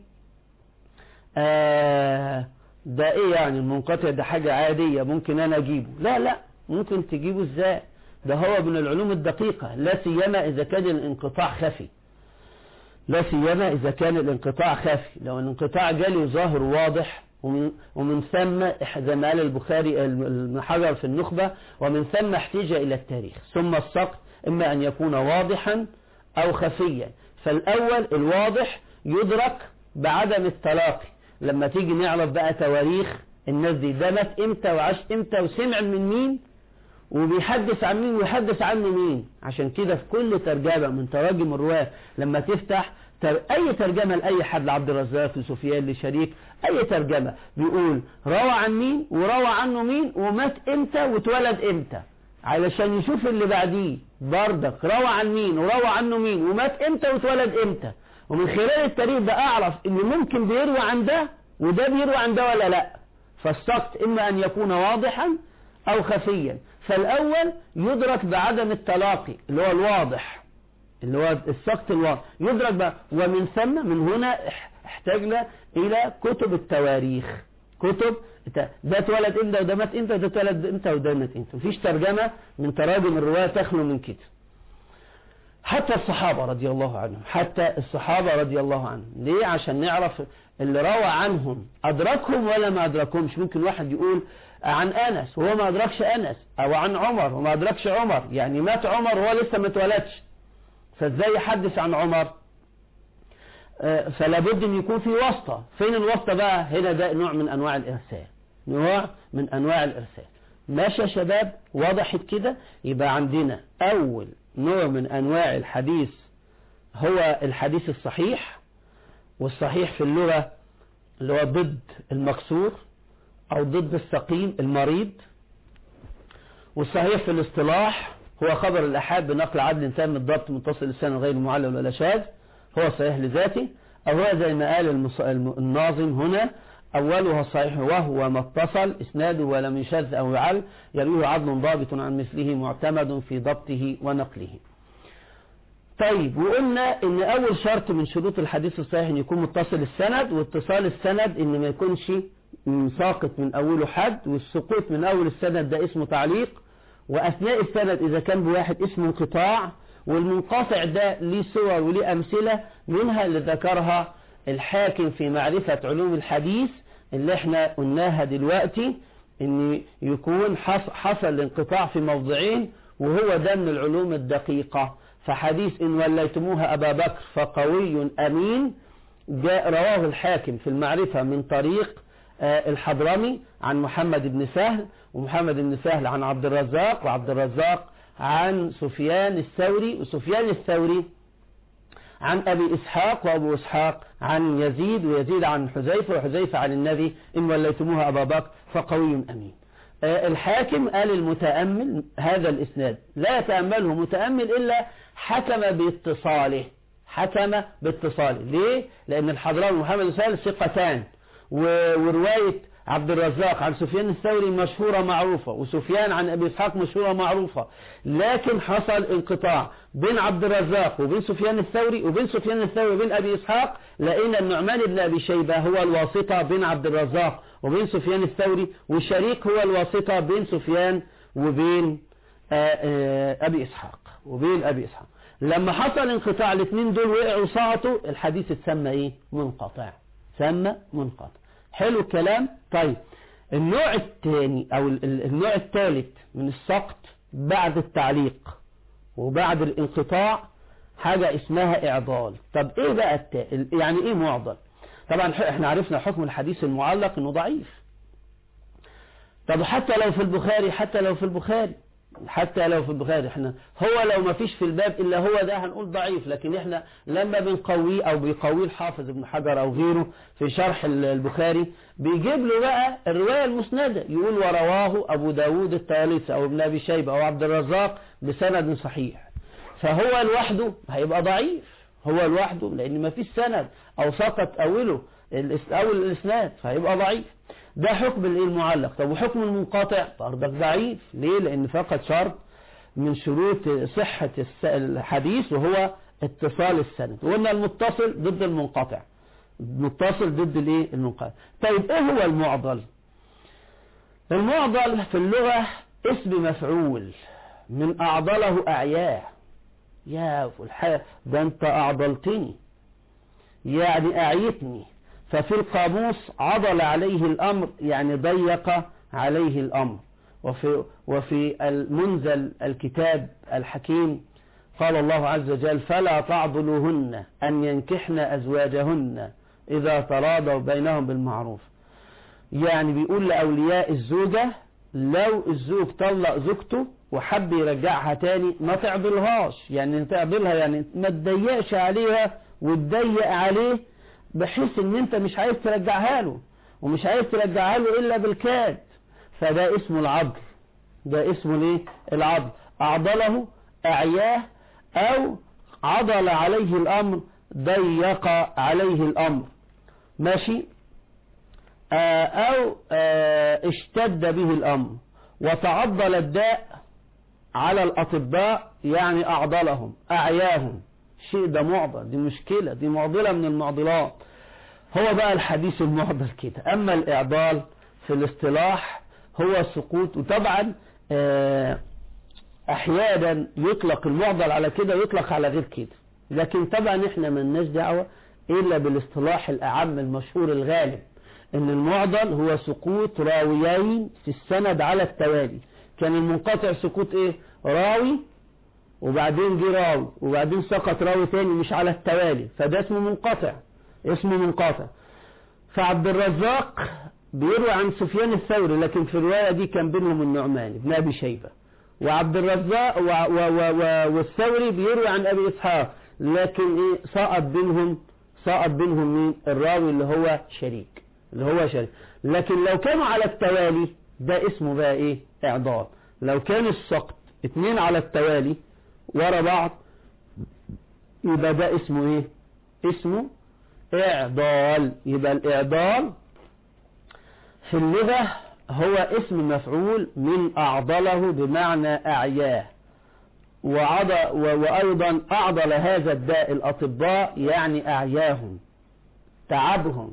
آه ده ايه يعني المنقطع ده حاجة عادية ممكن انا اجيبه. لا لا، ممكن تجيبه ازاي؟ ده هو من العلوم الدقيقة، لا سيما اذا كان الانقطاع خفي، لا سيما اذا كان الانقطاع خفي. لو الانقطاع جالي ظاهر واضح، ومن, ومن ثم زي ما قال البخاري ابن حجر في النخبة، ومن ثم احتاج الى التاريخ. ثم السقط اما ان يكون واضحا او خفيا. فالاول الواضح يدرك بعدم التلاقي. لما تيجي نعرف بقى تواريخ الناس دي، ده مات امتى وعاش امتى وسمع من مين وبيحدث عن مين ويحدث عنه مين. عشان كده في كل ترجمة من تراجم الرواة لما تفتح تر... اي ترجمة لأي حد، لعبد الرزاق لسفيان لشريك، اي ترجمة بيقول روى عن مين وروى عنه مين ومات امتى واتولد امتى، علشان يشوف اللي بعديه بردك روى عن مين وروى عنه مين ومات امتى واتولد امتى. ومن خلال التاريخ ده اعرف ان ممكن بيروي عن ده وده بيروي عن ده ولا لا. فالسقط اما ان يكون واضحا او خفيا. فالاول يدرك بعدم التلاقي اللي هو الواضح، اللي هو السقط الواضح يدرك بقى. ومن ثم من هنا احتاجنا إلى كتب التواريخ، كتب ده اتولد امتى وده مات امتى وده اتولد امتى وده مات امتى. مفيش ترجمة من تراجم الرواية تخلو من كده. حتى الصحابة رضي الله عنهم، حتى الصحابة رضي الله عنهم. ليه؟ عشان نعرف اللي روى عنهم أدركهم ولا ما أدركهمش. ممكن واحد يقول عن أنس وهو ما أدركش أنس، أو عن عمر وما أدركش عمر، يعني مات عمر وهو لسه ما اتولدش، فازاي يحدث عن عمر؟ آه فلا بد ان يكون في واسطة. فين الواسطة بقى؟ هنا ده نوع من أنواع الإرسال، نوع من أنواع الإرسال. ماشي يا شباب؟ وضحت كده؟ يبقى عندنا أول نوع من أنواع الحديث هو الحديث الصحيح، والصحيح في اللغة اللي هو ضد المكسور أو ضد السقيم المريض. والصحيح في الاصطلاح هو خبر الأحاد بنقل عدل تام الضبط متصل السنة غير معلل ولا شاذ، هو صحيح لذاته. أو هو زي ما قال الناظم هنا أولها صحيح وهو ما اتصل إسناده ولم يشذ أو يعل يرويه عدل ضابط عن مثله معتمد في ضبطه ونقله. طيب، وقلنا ان اول شرط من شروط الحديث الصحيح ان يكون متصل السند، واتصال السند ان ما يكونش ساقط من اوله حد، والسقوط من اول السند ده اسمه تعليق، واثناء السند اذا كان بواحد اسمه انقطاع، والمنقطع ده ليه صور وليه امثله منها اللي ذكرها الحاكم في معرفة علوم الحديث اللي احنا قلناها دلوقتي، ان يكون حصل الانقطاع في موضعين، وهو ده من العلوم الدقيقة. فحديث إن وليتموها أبا بكر فقوي أمين جاء رواه الحاكم في المعرفة من طريق الحضرمي عن محمد بن سهل، ومحمد بن سهل عن عبد الرزاق، وعبد الرزاق عن سفيان الثوري، وسفيان الثوري عن أبي إسحاق، وأبو إسحاق عن يزيد، ويزيد عن حذيفة، وحذيفة عن النبي إن وليتموها أبا بكر فقوي أمين. الحاكم قال المتأمل هذا الإسناد لا يتأمله متأمل إلا حكم باتصاله، حكم باتصاله. ليه؟ لأن الحضرمي محمد بن سهل ثقتان، ورواية عبد الرزاق عن سفيان الثوري مشهورة معروفة، وسفيان عن أبي إسحاق مشهورة معروفة، لكن حصل انقطاع بين عبد الرزاق وبين سفيان الثوري، وبين سفيان الثوري وبين أبي إسحاق لقينا النعمان بن أبي شيبة هو الواسطة بين عبد الرزاق وبين سفيان الثوري، والشريك هو الواسطة بين سفيان وبين أبي إسحاق وبين أبي إسحاق. لما حصل انقطاع الاثنين دول وقعوا وسقطوا، الحديث اتسمى ايه؟ منقطع، سمى منقطع. حلو الكلام. طيب، النوع الثاني او النوع الثالث من السقط بعد التعليق وبعد الانقطاع حاجة اسمها اعضال. طب ايه بقى التالي؟ يعني ايه معضل؟ طبعا احنا عرفنا حكم الحديث المعلق انه ضعيف. طب حتى لو في البخاري، حتى لو في البخاري حتى لو في البخاري احنا هو لو ما فيش في الباب الا هو ده هنقول ضعيف، لكن احنا لما بنقويه او بيقويه الحافظ ابن حجر او غيره في شرح البخاري بيجيب له بقى الرواية المسندة، يقول ورواه ابو داود الطيالسي او ابن ابي شيبة او عبد الرزاق بسند صحيح. فهو لوحده هيبقى ضعيف، هو لوحده لان ما فيش سند او سقط اوله اول الاسناد فهيبقى ضعيف. ده حكم المعلق. طب وحكم المنقطع برضك ضعيف. ليه؟ لان فقط شرط من شروط صحة الحديث وهو اتصال السند، وقلنا المتصل ضد المنقطع، المتصل ضد الايه؟ المنقطع. طيب ايه هو المعضل؟ المعضل في اللغة اسم مفعول من اعضله اعياه. يا الحياة ده انت اعضلتني يعني اعيتني. ففي القاموس عضل عليه الأمر يعني ضيق عليه الأمر. وفي, وفي المنزل الكتاب الحكيم قال الله عز وجل فلا تعضلوهن أن ينكحن أزواجهن إذا تراضوا بينهم بالمعروف. يعني بيقول لأولياء الزوجة لو الزوج طلق زوجته وحب يرجعها تاني ما تعضلهاش، يعني تعضلها يعني ما تضيقش عليها وتضيق عليه بحيث ان انت مش عايز ترجعها له ومش عايز ترجعها له الا بالكاد. فده اسمه العضل، ده اسمه ليه؟ العضل. اعضله اعياه او عضل عليه الامر ضيق عليه الامر. ماشي. آه او آه اشتد به الامر. وتعضل الداء على الاطباء يعني اعضلهم اعياهم الشيء ده معضل، دي مشكلة، دي معضلة من المعضلات. هو بقى الحديث المعضل كده. أما الإعضال في الاصطلاح هو سقوط، وطبعا أحيانا يطلق المعضل على كده ويطلق على غير كده، لكن طبعا احنا ملناش دعوة إلا بالاصطلاح الأعم المشهور الغالب، إن المعضل هو سقوط راويين في السند على التوالي. كان المنقطع سقوط إيه؟ راوي وبعدين جه راوي وبعدين سقط راوي تاني مش على التوالي، فده اسمه منقطع، اسمه منقطع. فعبد الرزاق بيروي عن سفيان الثوري، لكن في الرواية دي كان بينهم النعمان بن أبي شيبة، وعبد الرزاق و و و و والثوري بيروي عن أبي إسحاق، لكن إيه سقط بينهم سقط بينهم مين؟ الراوي اللي هو شريك اللي هو شريك. لكن لو كانوا على التوالي ده اسمه بقى إيه؟ إعضال. لو كان السقط اتنين على التوالي ورا بعض يبقى ده اسمه إيه؟ اسمه إعضال. يبقى الإعضال في اللغة هو اسم مفعول من أعضله بمعنى أعياه، وأيضا أعضل هذا الداء الأطباء يعني أعياهم، تعبهم،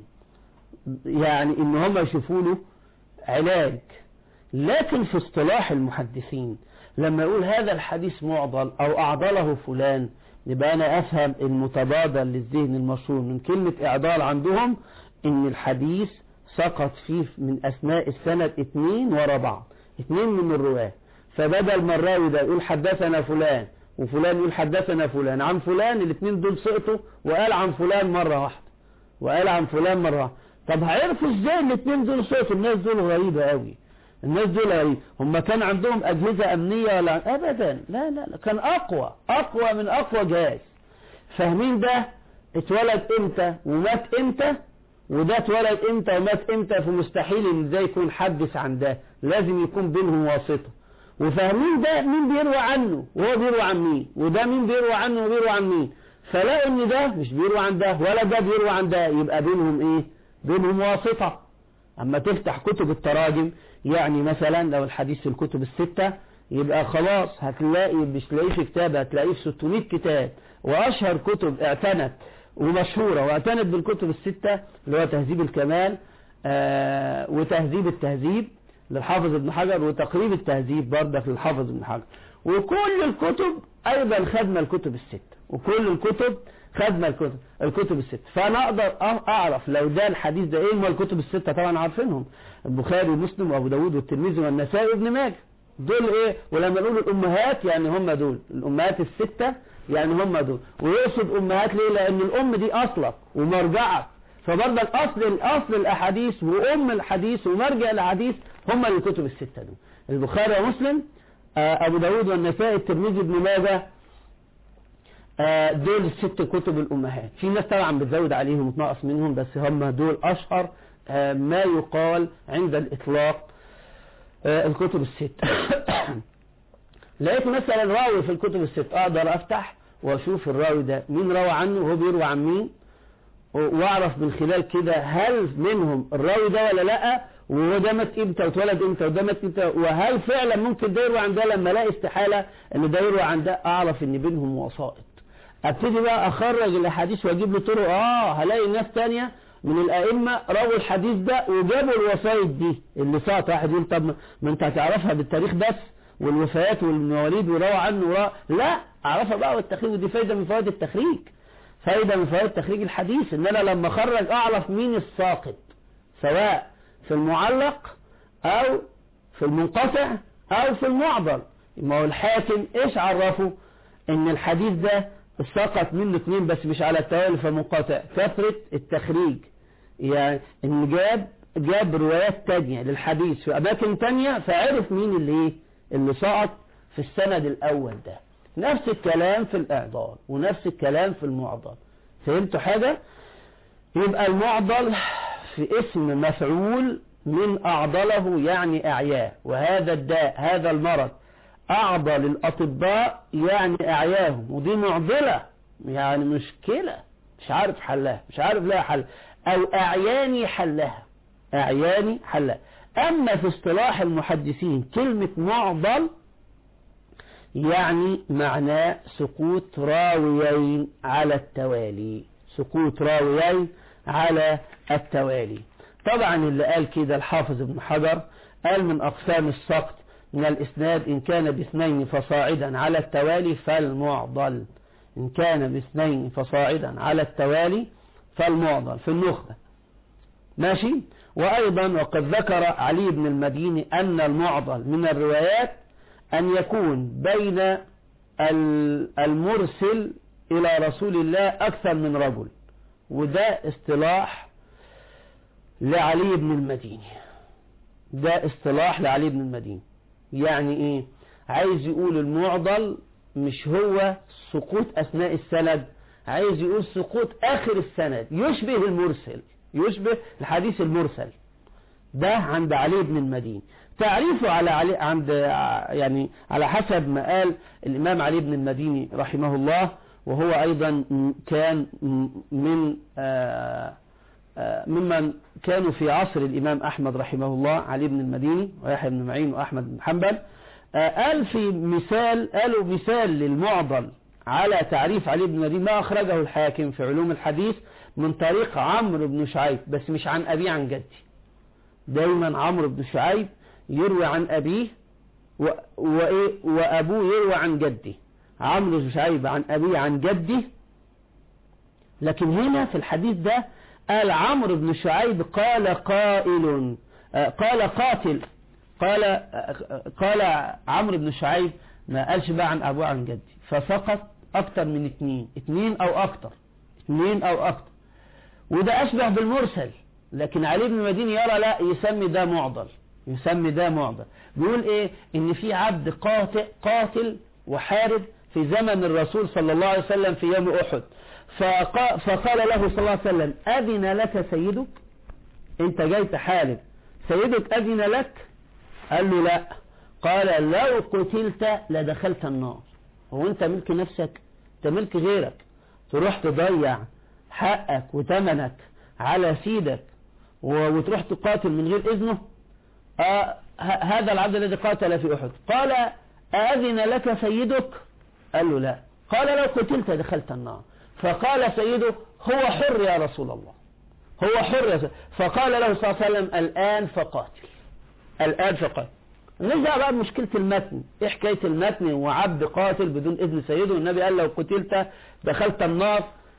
يعني إن هم يشوفوا له علاج. لكن في اصطلاح المحدثين لما يقول هذا الحديث معضل أو أعضله فلان، يبقى أنا أفهم المتبادل للذهن المشهور من كلمة إعضال عندهم إن الحديث سقط فيه من أثناء السند اتنين ورا بعض، اتنين من الرواة، فبدل ما الراوي ده يقول حدثنا فلان وفلان يقول حدثنا فلان عن فلان، الاتنين دول سقطوا وقال عن فلان مرة واحدة وقال عن فلان مرة واحدة. طب هيعرفوا ازاي الاتنين دول سقطوا؟ الناس دول غريبة قوي، الناس دول غريبة. هم كان عندهم أجهزة أمنية ولا أبدا؟ لا لا لا، كان أقوى أقوى من أقوى جهاز. فاهمين ده اتولد امتى ومات امتى، وده اتولد امتى ومات امتى، فمستحيل ان ده يكون حدث عن ده، لازم يكون بينهم واسطة. وفاهمين ده مين بيروى عنه وهو بيروى عن مين، وده مين بيروى عنه وبيروى عن مين، فلا ان ده مش بيروى عن ده ولا ده بيروى عن ده، يبقى بينهم ايه؟ بينهم واسطة. اما تفتح كتب التراجم، يعني مثلا لو الحديث في الكتب الستة يبقى خلاص هتلاقي مش تلاقيه في كتاب، هتلاقيه في ستمائة كتاب، واشهر كتب اعتنت ومشهورة واعتنت بالكتب الستة اللي هو تهذيب الكمال آه وتهذيب التهذيب للحافظ ابن حجر، وتقريب التهذيب برضك للحافظ ابن حجر، وكل الكتب ايضا خدمة الكتب الستة، وكل الكتب خدمة الكتب الكتب الستة. فانا اقدر اعرف لو ده الحديث ده ايه. ما الكتب الستة طبعا عارفينهم، البخاري ومسلم وابو داود والترمذي والنسائي وابن ماجه، دول ايه. ولما نقول الامهات يعني هم دول الامهات الستة، يعني هم دول. ويقصد امهات ليه؟ لان الام دي اصلك ومرجعك، فبرضه الاصل الاصل الاحاديث وام الحديث ومرجع الحديث هم الكتب الستة دول، البخاري ومسلم ابو داود والنسائي الترمذي ابن ماجه، دول الست كتب الامهات. في ناس طبعا بتزود عليهم وتنقص منهم، بس هم دول اشهر ما يقال عند الاطلاق الكتب الست. لقيت مثلا راوي في الكتب الست، اقدر افتح واشوف الراوي ده مين روى عنه وهو بيروى عن مين، واعرف من خلال كده هل منهم الراوي ده ولا لا، وهو ده مات امتى واتولد امتى وده مات امتى، وهل فعلا ممكن ده يروى عن ده. لما الاقي استحالة ان ده يروى عن ده، اعرف ان بينهم وسائط. ابتدي بقى اخرج الاحاديث واجيب له طرق. اه هلاقي ناس تانية من الائمة رووا الحديث ده وجابوا الوسائط دي اللي ساعة واحد يقول طب ما انت هتعرفها بالتاريخ بس والوفيات والمواليد وروى عنه وروى. لا، اعرفها بقى والتخريج، ودي فايدة من فوائد التخريج، فايدة من فوائد تخريج الحديث، ان انا لما اخرج اعرف مين الساقط، سواء في المعلق او في المنقطع او في المعضل. ما هو الحاكم ايش عرفه؟ ان الحديث ده سقط منه اثنين بس مش على التوالي فمنقطع، كثرة التخريج، يعني ان جاب جاب روايات تانية للحديث في اماكن تانية، فعرف مين اللي ايه اللي سقط في السند الاول ده. نفس الكلام في الاعضال ونفس الكلام في المعضل. فهمتوا حاجة؟ يبقى المعضل في اسم مفعول من أعضله يعني أعياه، وهذا الداء هذا المرض أعضل الأطباء يعني أعياهم، ودي معضلة يعني مشكلة مش عارف حلها، مش عارف لها حل، أو أعياني حلها، أعياني حلها. أما في اصطلاح المحدثين كلمة معضل يعني معناه سقوط راويين على التوالي، سقوط راويين على التوالي. طبعا اللي قال كده الحافظ ابن حجر، قال من أقسام السقط من الإسناد إن كان باثنين فصاعدا على التوالي فالمعضل، إن كان باثنين فصاعدا على التوالي فالمعضل في النخبة. ماشي. وأيضا وقد ذكر علي بن المديني أن المعضل من الروايات أن يكون بين المرسل إلى رسول الله أكثر من رجل، وده اصطلاح لعلي بن المديني، ده اصطلاح لعلي بن المديني. يعني ايه؟ عايز يقول المعضل مش هو سقوط أثناء السند، عايز يقول سقوط آخر السند، يشبه المرسل، يشبه الحديث المرسل. ده عند علي بن المديني. تعريفه على علي عند يعني على حسب ما قال الإمام علي بن المديني رحمه الله، وهو أيضا كان من ممن كانوا في عصر الإمام أحمد رحمه الله، علي بن المديني ويحيى بن معين وأحمد بن حنبل. قال في مثال، قالوا مثال للمعضل على تعريف علي بن المديني ما أخرجه الحاكم في علوم الحديث من طريق عمرو بن شعيب، بس مش عن أبيه عن جدي. دايما عمرو بن شعيب يروي عن أبيه و... وإيه وأبوه يروي عن جدي. عمرو بن شعيب عن أبيه عن جدي، لكن هنا في الحديث ده قال عمرو بن شعيب قال قائل، قال قاتل، قال قال عمرو بن شعيب، ما قالش بقى عن أبوه عن جدي، فسقط أكتر من اتنين، اتنين أو أكتر، اتنين أو أكتر، وده أشبه بالمرسل. لكن علي بن المديني يرى لا، يسمي ده معضل، يسمي ده معضل. بيقول إيه؟ إن في عبد قاتل, قاتل وحارب في زمن الرسول صلى الله عليه وسلم في يوم أحد، فقال له صلى الله عليه وسلم أذن لك سيدك؟ أنت جاي تحارب، سيدك أذن لك؟ قال له لا. قال لو قتلت لدخلت النار. هو أنت ملك نفسك؟ أنت ملك غيرك، تروح تضيع حقك وتمنك على سيدك وتروح تقاتل من غير إذنه؟ آه هذا العبد الذي قاتل في أحد. قال أذن لك سيدك؟ قال له لا. قال لو قتلت دخلت النار. فقال سيده هو حر يا رسول الله، هو حر يا رسول. فقال له صلى الله عليه وسلم الآن فقاتل، الآن فقاتل. نرجع بقى مشكلة المتن، ايه حكاية المتن وعبد قاتل بدون إذن سيده، والنبي قال لو قتلت دخلت النار.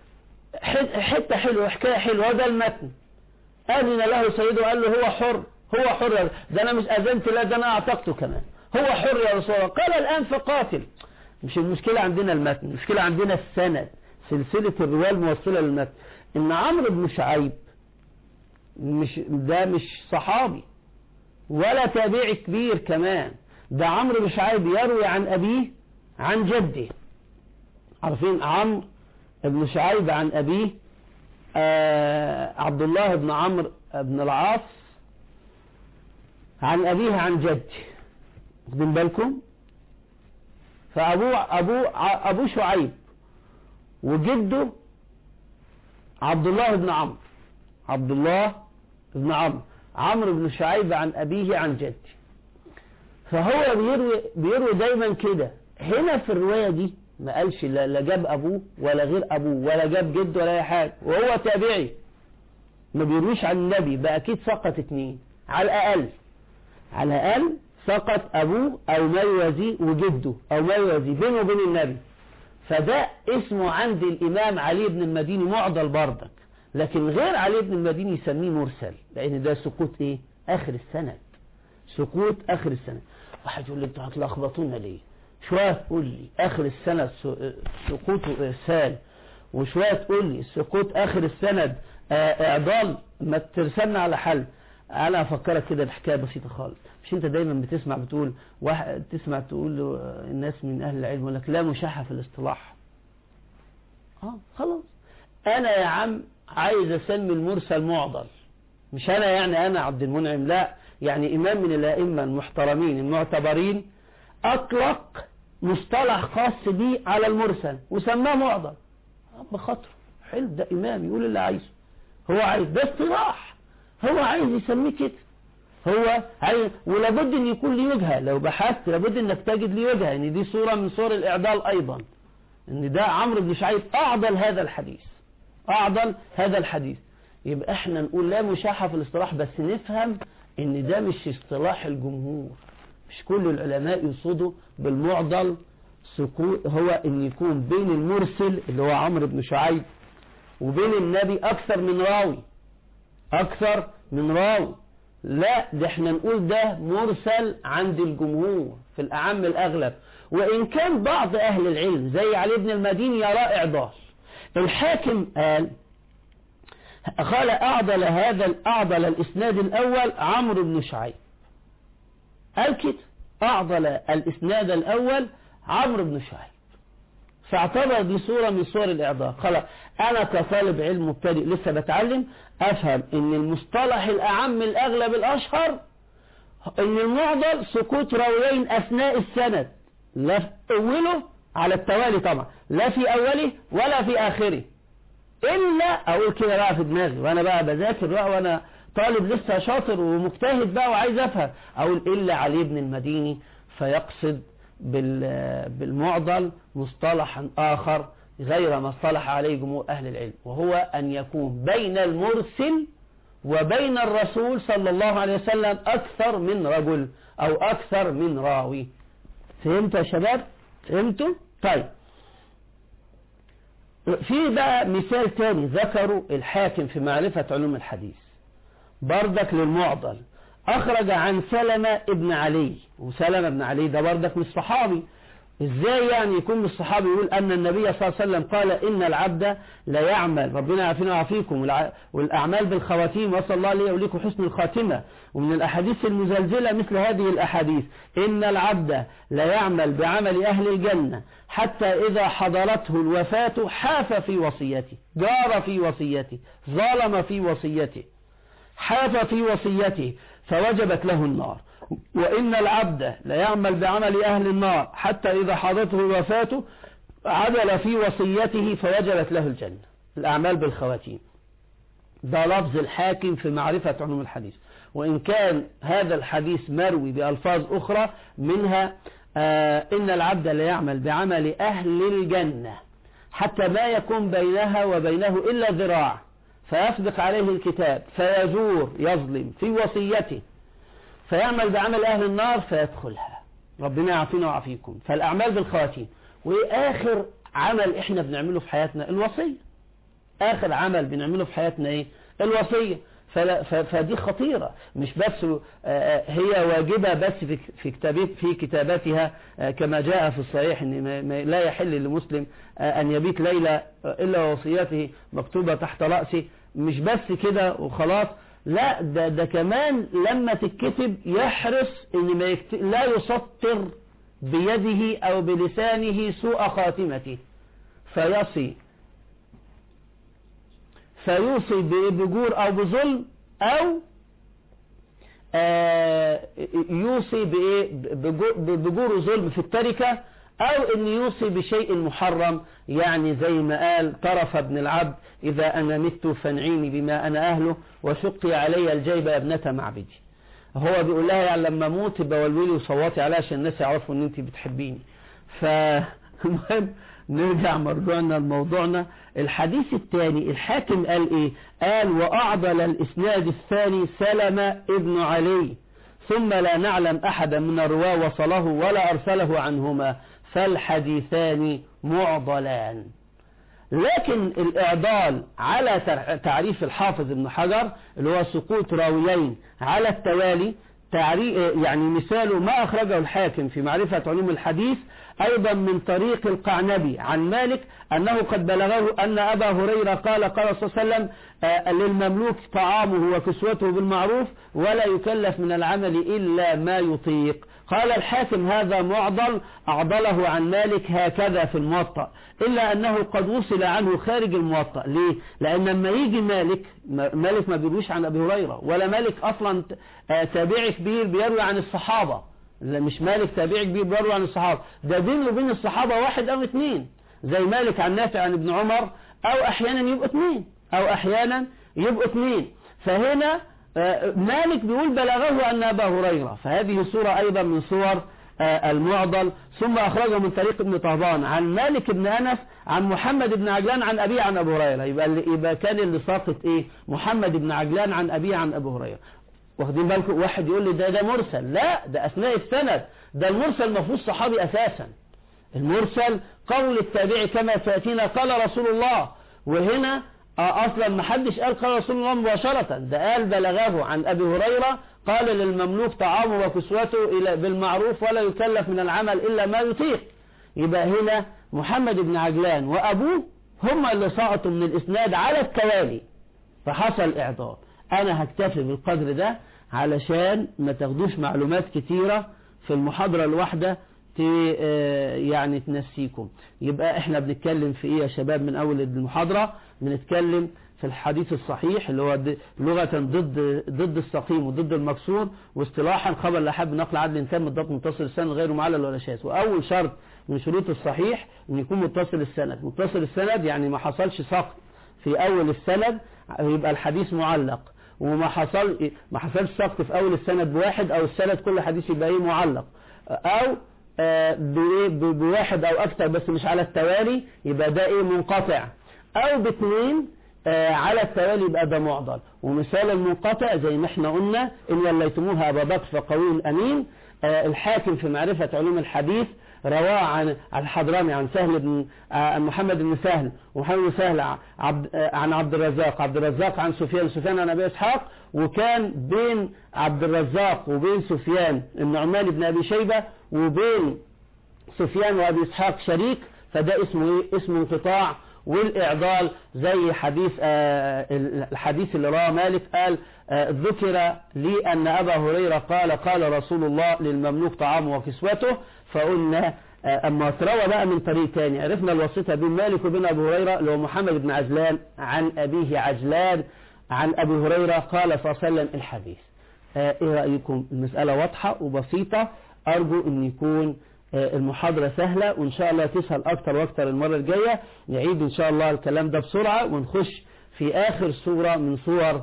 حتة حلوة، حكاية حلوة، ده المتن. أذن له سيده، قال له هو حر، هو حر، ده أنا مش أذنت له، ده أنا أعتقته كمان، هو حر يا رسول الله. قال الآن فقاتل. مش المشكلة عندنا المتن، المشكلة عندنا السند، سلسلة الرواية الموصلة للمتن. إن عمرو بن شعيب مش ده مش صحابي ولا تابعي كبير كمان، ده عمرو بن شعيب يروي عن أبيه عن جده. عارفين عمرو بن شعيب عن أبيه آه عبد الله بن عمرو بن العاص عن أبيه عن جده، واخدين بالكم؟ فأبوه أبوه أبو شعيب وجده عبد الله بن عمرو، عبد الله بن عمرو، عمرو بن شعيب عن أبيه عن جده. فهو بيروي بيروي دايما كده. هنا في الرواية دي ما قالش لا جاب أبوه ولا غير أبوه ولا جاب جده ولا أي حاجة، وهو تابعي ما بيرويش عن النبي، بقى أكيد سقط اتنين على الأقل، على الأقل سقط أبوه أو ما يوازيه وجده أو ما يوازيه بينه وبين النبي. فده اسمه عند الإمام علي بن المديني معضل بردك، لكن غير علي بن المديني يسميه مرسل، لأن ده سقوط إيه؟ آخر السند، سقوط آخر السند. واحد يقول لي انتوا هتلخبطونا ليه؟ شوية تقول لي آخر السند سقوط وإرسال، وشوية تقول لي سقوط آخر السند إعضال. ما ترسلنا على حل. أنا أفكرك كده بحكاية بسيطة خالص. مش أنت دايما بتسمع بتقول واحد تسمع تقول له الناس من أهل العلم يقول لك لا مشاحة في الاصطلاح. آه خلاص، أنا يا عم عايز أسمي المرسل معضل، مش أنا يعني أنا عبد المنعم، لا، يعني إمام من الأئمة المحترمين المعتبرين أطلق مصطلح خاص بيه على المرسل وسماه معضل بخاطره. حلو، ده إمام يقول اللي عايزه، هو عايز، ده اصطلاح، هو عايز يسميه كده، هو هي ولابد ان يكون لي وجهه، لو بحثت لابد انك تجد لي وجهه ان دي صوره من صور الاعضال ايضا، ان ده عمرو بن شعيب اعضل هذا الحديث، اعضل هذا الحديث. يبقى احنا نقول لا مشاحه في الاصطلاح، بس نفهم ان ده مش اصطلاح الجمهور، مش كل العلماء يقصدوا بالمعضل هو ان يكون بين المرسل اللي هو عمرو بن شعيب وبين النبي اكثر من راوي، اكثر من راوي. لا، ده احنا نقول ده مرسل عند الجمهور في الأعم الأغلب، وإن كان بعض أهل العلم زي علي بن المديني يرى إعضال. الحاكم قال قال أعضل هذا أعضل الإسناد الأول عمرو بن شعيب، قال كده أعضل الإسناد الأول عمرو بن شعيب، فاعتبر دي صورة من صور الإعضال. خلاص أنا كطالب علم مبتدئ لسه بتعلم أفهم إن المصطلح الأعم الأغلب الأشهر إن المعضل سكوت راويين أثناء السند، لا في أوله على التوالي طبعا، لا في أوله ولا في آخره، إلا أقول كده بقى في دماغي وأنا بقى بذاكر بقى وأنا طالب لسه شاطر ومجتهد بقى وعايز أفهم، أقول إلا علي بن المديني، فيقصد بالمعضل مصطلحا آخر غير ما اصطلح عليه جمهور أهل العلم، وهو أن يكون بين المرسل وبين الرسول صلى الله عليه وسلم أكثر من رجل أو أكثر من راوي. فهمتوا يا شباب؟ فهمتوا؟ طيب، في بقى مثال تاني ذكروا الحاكم في معرفة علوم الحديث بردك للمعضل، أخرج عن سلمة ابن علي، وسلمة ابن علي ده بردك مش صحابي. ازاي يعني يكون مش صحابي يقول أن النبي صلى الله عليه وسلم قال إن العبد لا يعمل، ربنا يعافينا ويعافيكم، والأعمال بالخواتيم، وصلى الله عليه وليكم حسن الخاتمة. ومن الأحاديث المزلزلة مثل هذه الأحاديث، إن العبد لا يعمل بعمل أهل الجنة حتى إذا حضرته الوفاة حاف في وصيته، جار في وصيته، ظلم في وصيته، حاف في وصيته فوجبت له النار. وإن العبد لا يعمل بعمل أهل النار حتى إذا حضرته الوفاة عدل في وصيته فوجبت له الجنة. الأعمال بالخواتيم، ده لفظ الحاكم في معرفة علوم الحديث، وإن كان هذا الحديث مروي بألفاظ أخرى منها آه إن العبد لا يعمل بعمل أهل الجنة حتى ما يكون بينها وبينه إلا ذراع فيسبق عليه الكتاب فيجور يظلم في وصيته فيعمل بعمل أهل النار فيدخلها. ربنا يعافينا ويعافيكم. فالأعمال بالخواتيم. وآخر عمل إحنا بنعمله في حياتنا الوصية، آخر عمل بنعمله في حياتنا إيه؟ الوصية. فدي خطيرة، مش بس هي واجبة بس في كتابت في كتاباتها كما جاء في الصحيح ان لا يحل لمسلم ان يبيت ليلة الا وصيته مكتوبة تحت رأسه. مش بس كده وخلاص، لا ده, ده كمان لما تتكتب يحرص ان ما يكتب لا يسطر بيده او بلسانه سوء خاتمته فيصي فيوصي بجور أو بظلم، أو يوصي بجور ظلم في التركة، أو أن يوصي بشيء محرم، يعني زي ما قال طرف ابن العبد إذا أنا مت فانعيني بما أنا أهله وشقي علي الجيب يا ابنة معبدي. هو بيقول لها يعني لما موت بولولي وصوتي عليها عشان الناس يعرفوا أن أنت بتحبيني. فالمهم نرجع مرجوعنا لموضوعنا. الحديث الثاني الحاكم قال ايه؟ قال وأعضل الإسناد الثاني سلمة ابن علي، ثم لا نعلم أحدا من الرواة وصله ولا أرسله عنهما، فالحديثان معضلان. لكن الإعضال على تعريف الحافظ ابن حجر اللي هو سقوط راويين على التوالي، يعني مثاله ما أخرجه الحاكم في معرفة علوم الحديث أيضا من طريق القعنبي عن مالك أنه قد بلغه أن أبا هريرة قال قال صلى الله عليه وسلم للمملوك طعامه وكسوته بالمعروف ولا يكلف من العمل إلا ما يطيق. قال الحاكم هذا معضل أعضله عن مالك هكذا في الموطأ، إلا أنه قد وصل عنه خارج الموطأ. ليه؟ لأن لما يجي مالك مالك ما بيرويش عن أبي هريرة، ولا مالك أصلا تابعي كبير بيروي عن الصحابة، مش مالك تابعي كبير بيروي عن الصحابة، ده بينه وبين الصحابة واحد أو اثنين، زي مالك عن نافع عن ابن عمر، أو أحيانا يبقى اثنين أو أحيانا يبقى اثنين. فهنا مالك بيقول بلغه أن أبا هريرة، فهذه صورة أيضا من صور المعضل. ثم أخرجه من طريق ابن طهبان عن مالك بن أنس عن محمد بن عجلان عن أبيه عن أبو هريرة. يبقى, يبقى كان اللي ساقط إيه؟ محمد بن عجلان عن أبيه عن أبو هريرة. واخدين بالكم؟ واحد يقول لي ده ده مرسل، لا ده أثناء السند، ده المرسل ما فيهوش صحابي أساسا. المرسل قول التابعي كما سيأتينا قال رسول الله، وهنا أصلا ما حدش قال قال رسول الله مباشرة، ده قال بلغه عن أبي هريرة قال للمملوك طعامه وكسوته إلى بالمعروف ولا يكلف من العمل إلا ما يطيق. يبقى هنا محمد بن عجلان وأبوه هم اللي سقطوا من الإسناد على التوالي، فحصل إعضال. أنا هكتفي بالقدر ده علشان ما تاخدوش معلومات كتيرة في المحاضرة الواحدة يعني تنسيكم. يبقى احنا بنتكلم في ايه يا شباب؟ من اول المحاضرة بنتكلم في الحديث الصحيح اللي هو لغة ضد ضد السقيم وضد المكسور، واصطلاحا خبر لحب نقل عدل تام الضبط متصل السند غير معلل ولا شاذ. واول شرط من شروط الصحيح ان يكون متصل السند. متصل السند يعني ما حصلش سقط في اول السند يبقى الحديث معلق، وما حصل ما حصلش سقط في اول السند بواحد او السند كل حديث يبقى ايه معلق، او بواحد او اكثر بس مش على التوالي يبقى ده ايه منقطع، او باثنين على التوالي يبقى ده معضل. ومثال المنقطع زي ما احنا قلنا ان وليتموها ابا بكر فقوي امين. الحاكم في معرفة علوم الحديث رواه عن الحضرمي عن سهل بن محمد بن سهل ومحمد بن سهل عن عبد الرزاق عبد الرزاق عن سفيان سفيان عن ابي اسحاق، وكان بين عبد الرزاق وبين سفيان النعمان بن ابي شيبة وبين سفيان وابي اسحاق شريك، فده اسمه ايه؟ اسمه انقطاع. والإعضال زي حديث آه الحديث اللي رواه مالك قال آه ذكر لي أن أبا هريرة قال قال رسول الله للمملوك طعامه وكسوته، فقلنا آه أما تروى بقى من طريق تاني عرفنا الواسطة بين مالك وبين أبو هريرة اللي هو محمد بن عجلان عن أبيه عجلان عن أبي هريرة قال صلى الله عليه وسلم الحديث. آه إيه رأيكم؟ المسألة واضحة وبسيطة، أرجو أن يكون المحاضرة سهلة، وإن شاء الله تسهل أكتر وأكتر المرة الجاية. نعيد إن شاء الله الكلام ده بسرعة ونخش في آخر صورة من صور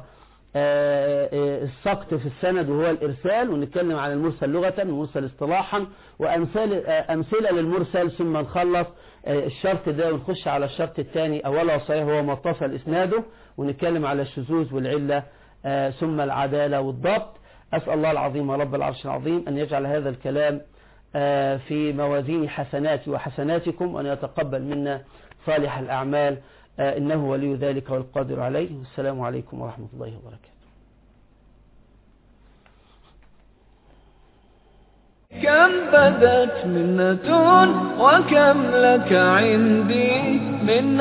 السقط في السند وهو الإرسال، ونتكلم عن المرسل لغة والمرسل اصطلاحا وأمثال أمثلة للمرسل، ثم نخلص الشرط ده ونخش على الشرط الثاني أولا صحيح هو ما اتصل إسناده، ونتكلم على الشذوذ والعلة ثم العدالة والضبط. أسأل الله العظيم رب العرش العظيم أن يجعل هذا الكلام في موازين حسناتي وحسناتكم، وأن يتقبل منا صالح الأعمال، إنه ولي ذلك والقادر عليه. والسلام عليكم ورحمة الله وبركاته. كم بدت منة وكم لك عندي من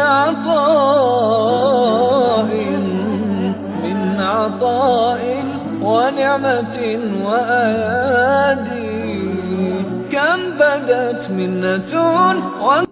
عطاء من عطاء ونعمة وآيادي. كم بدت منة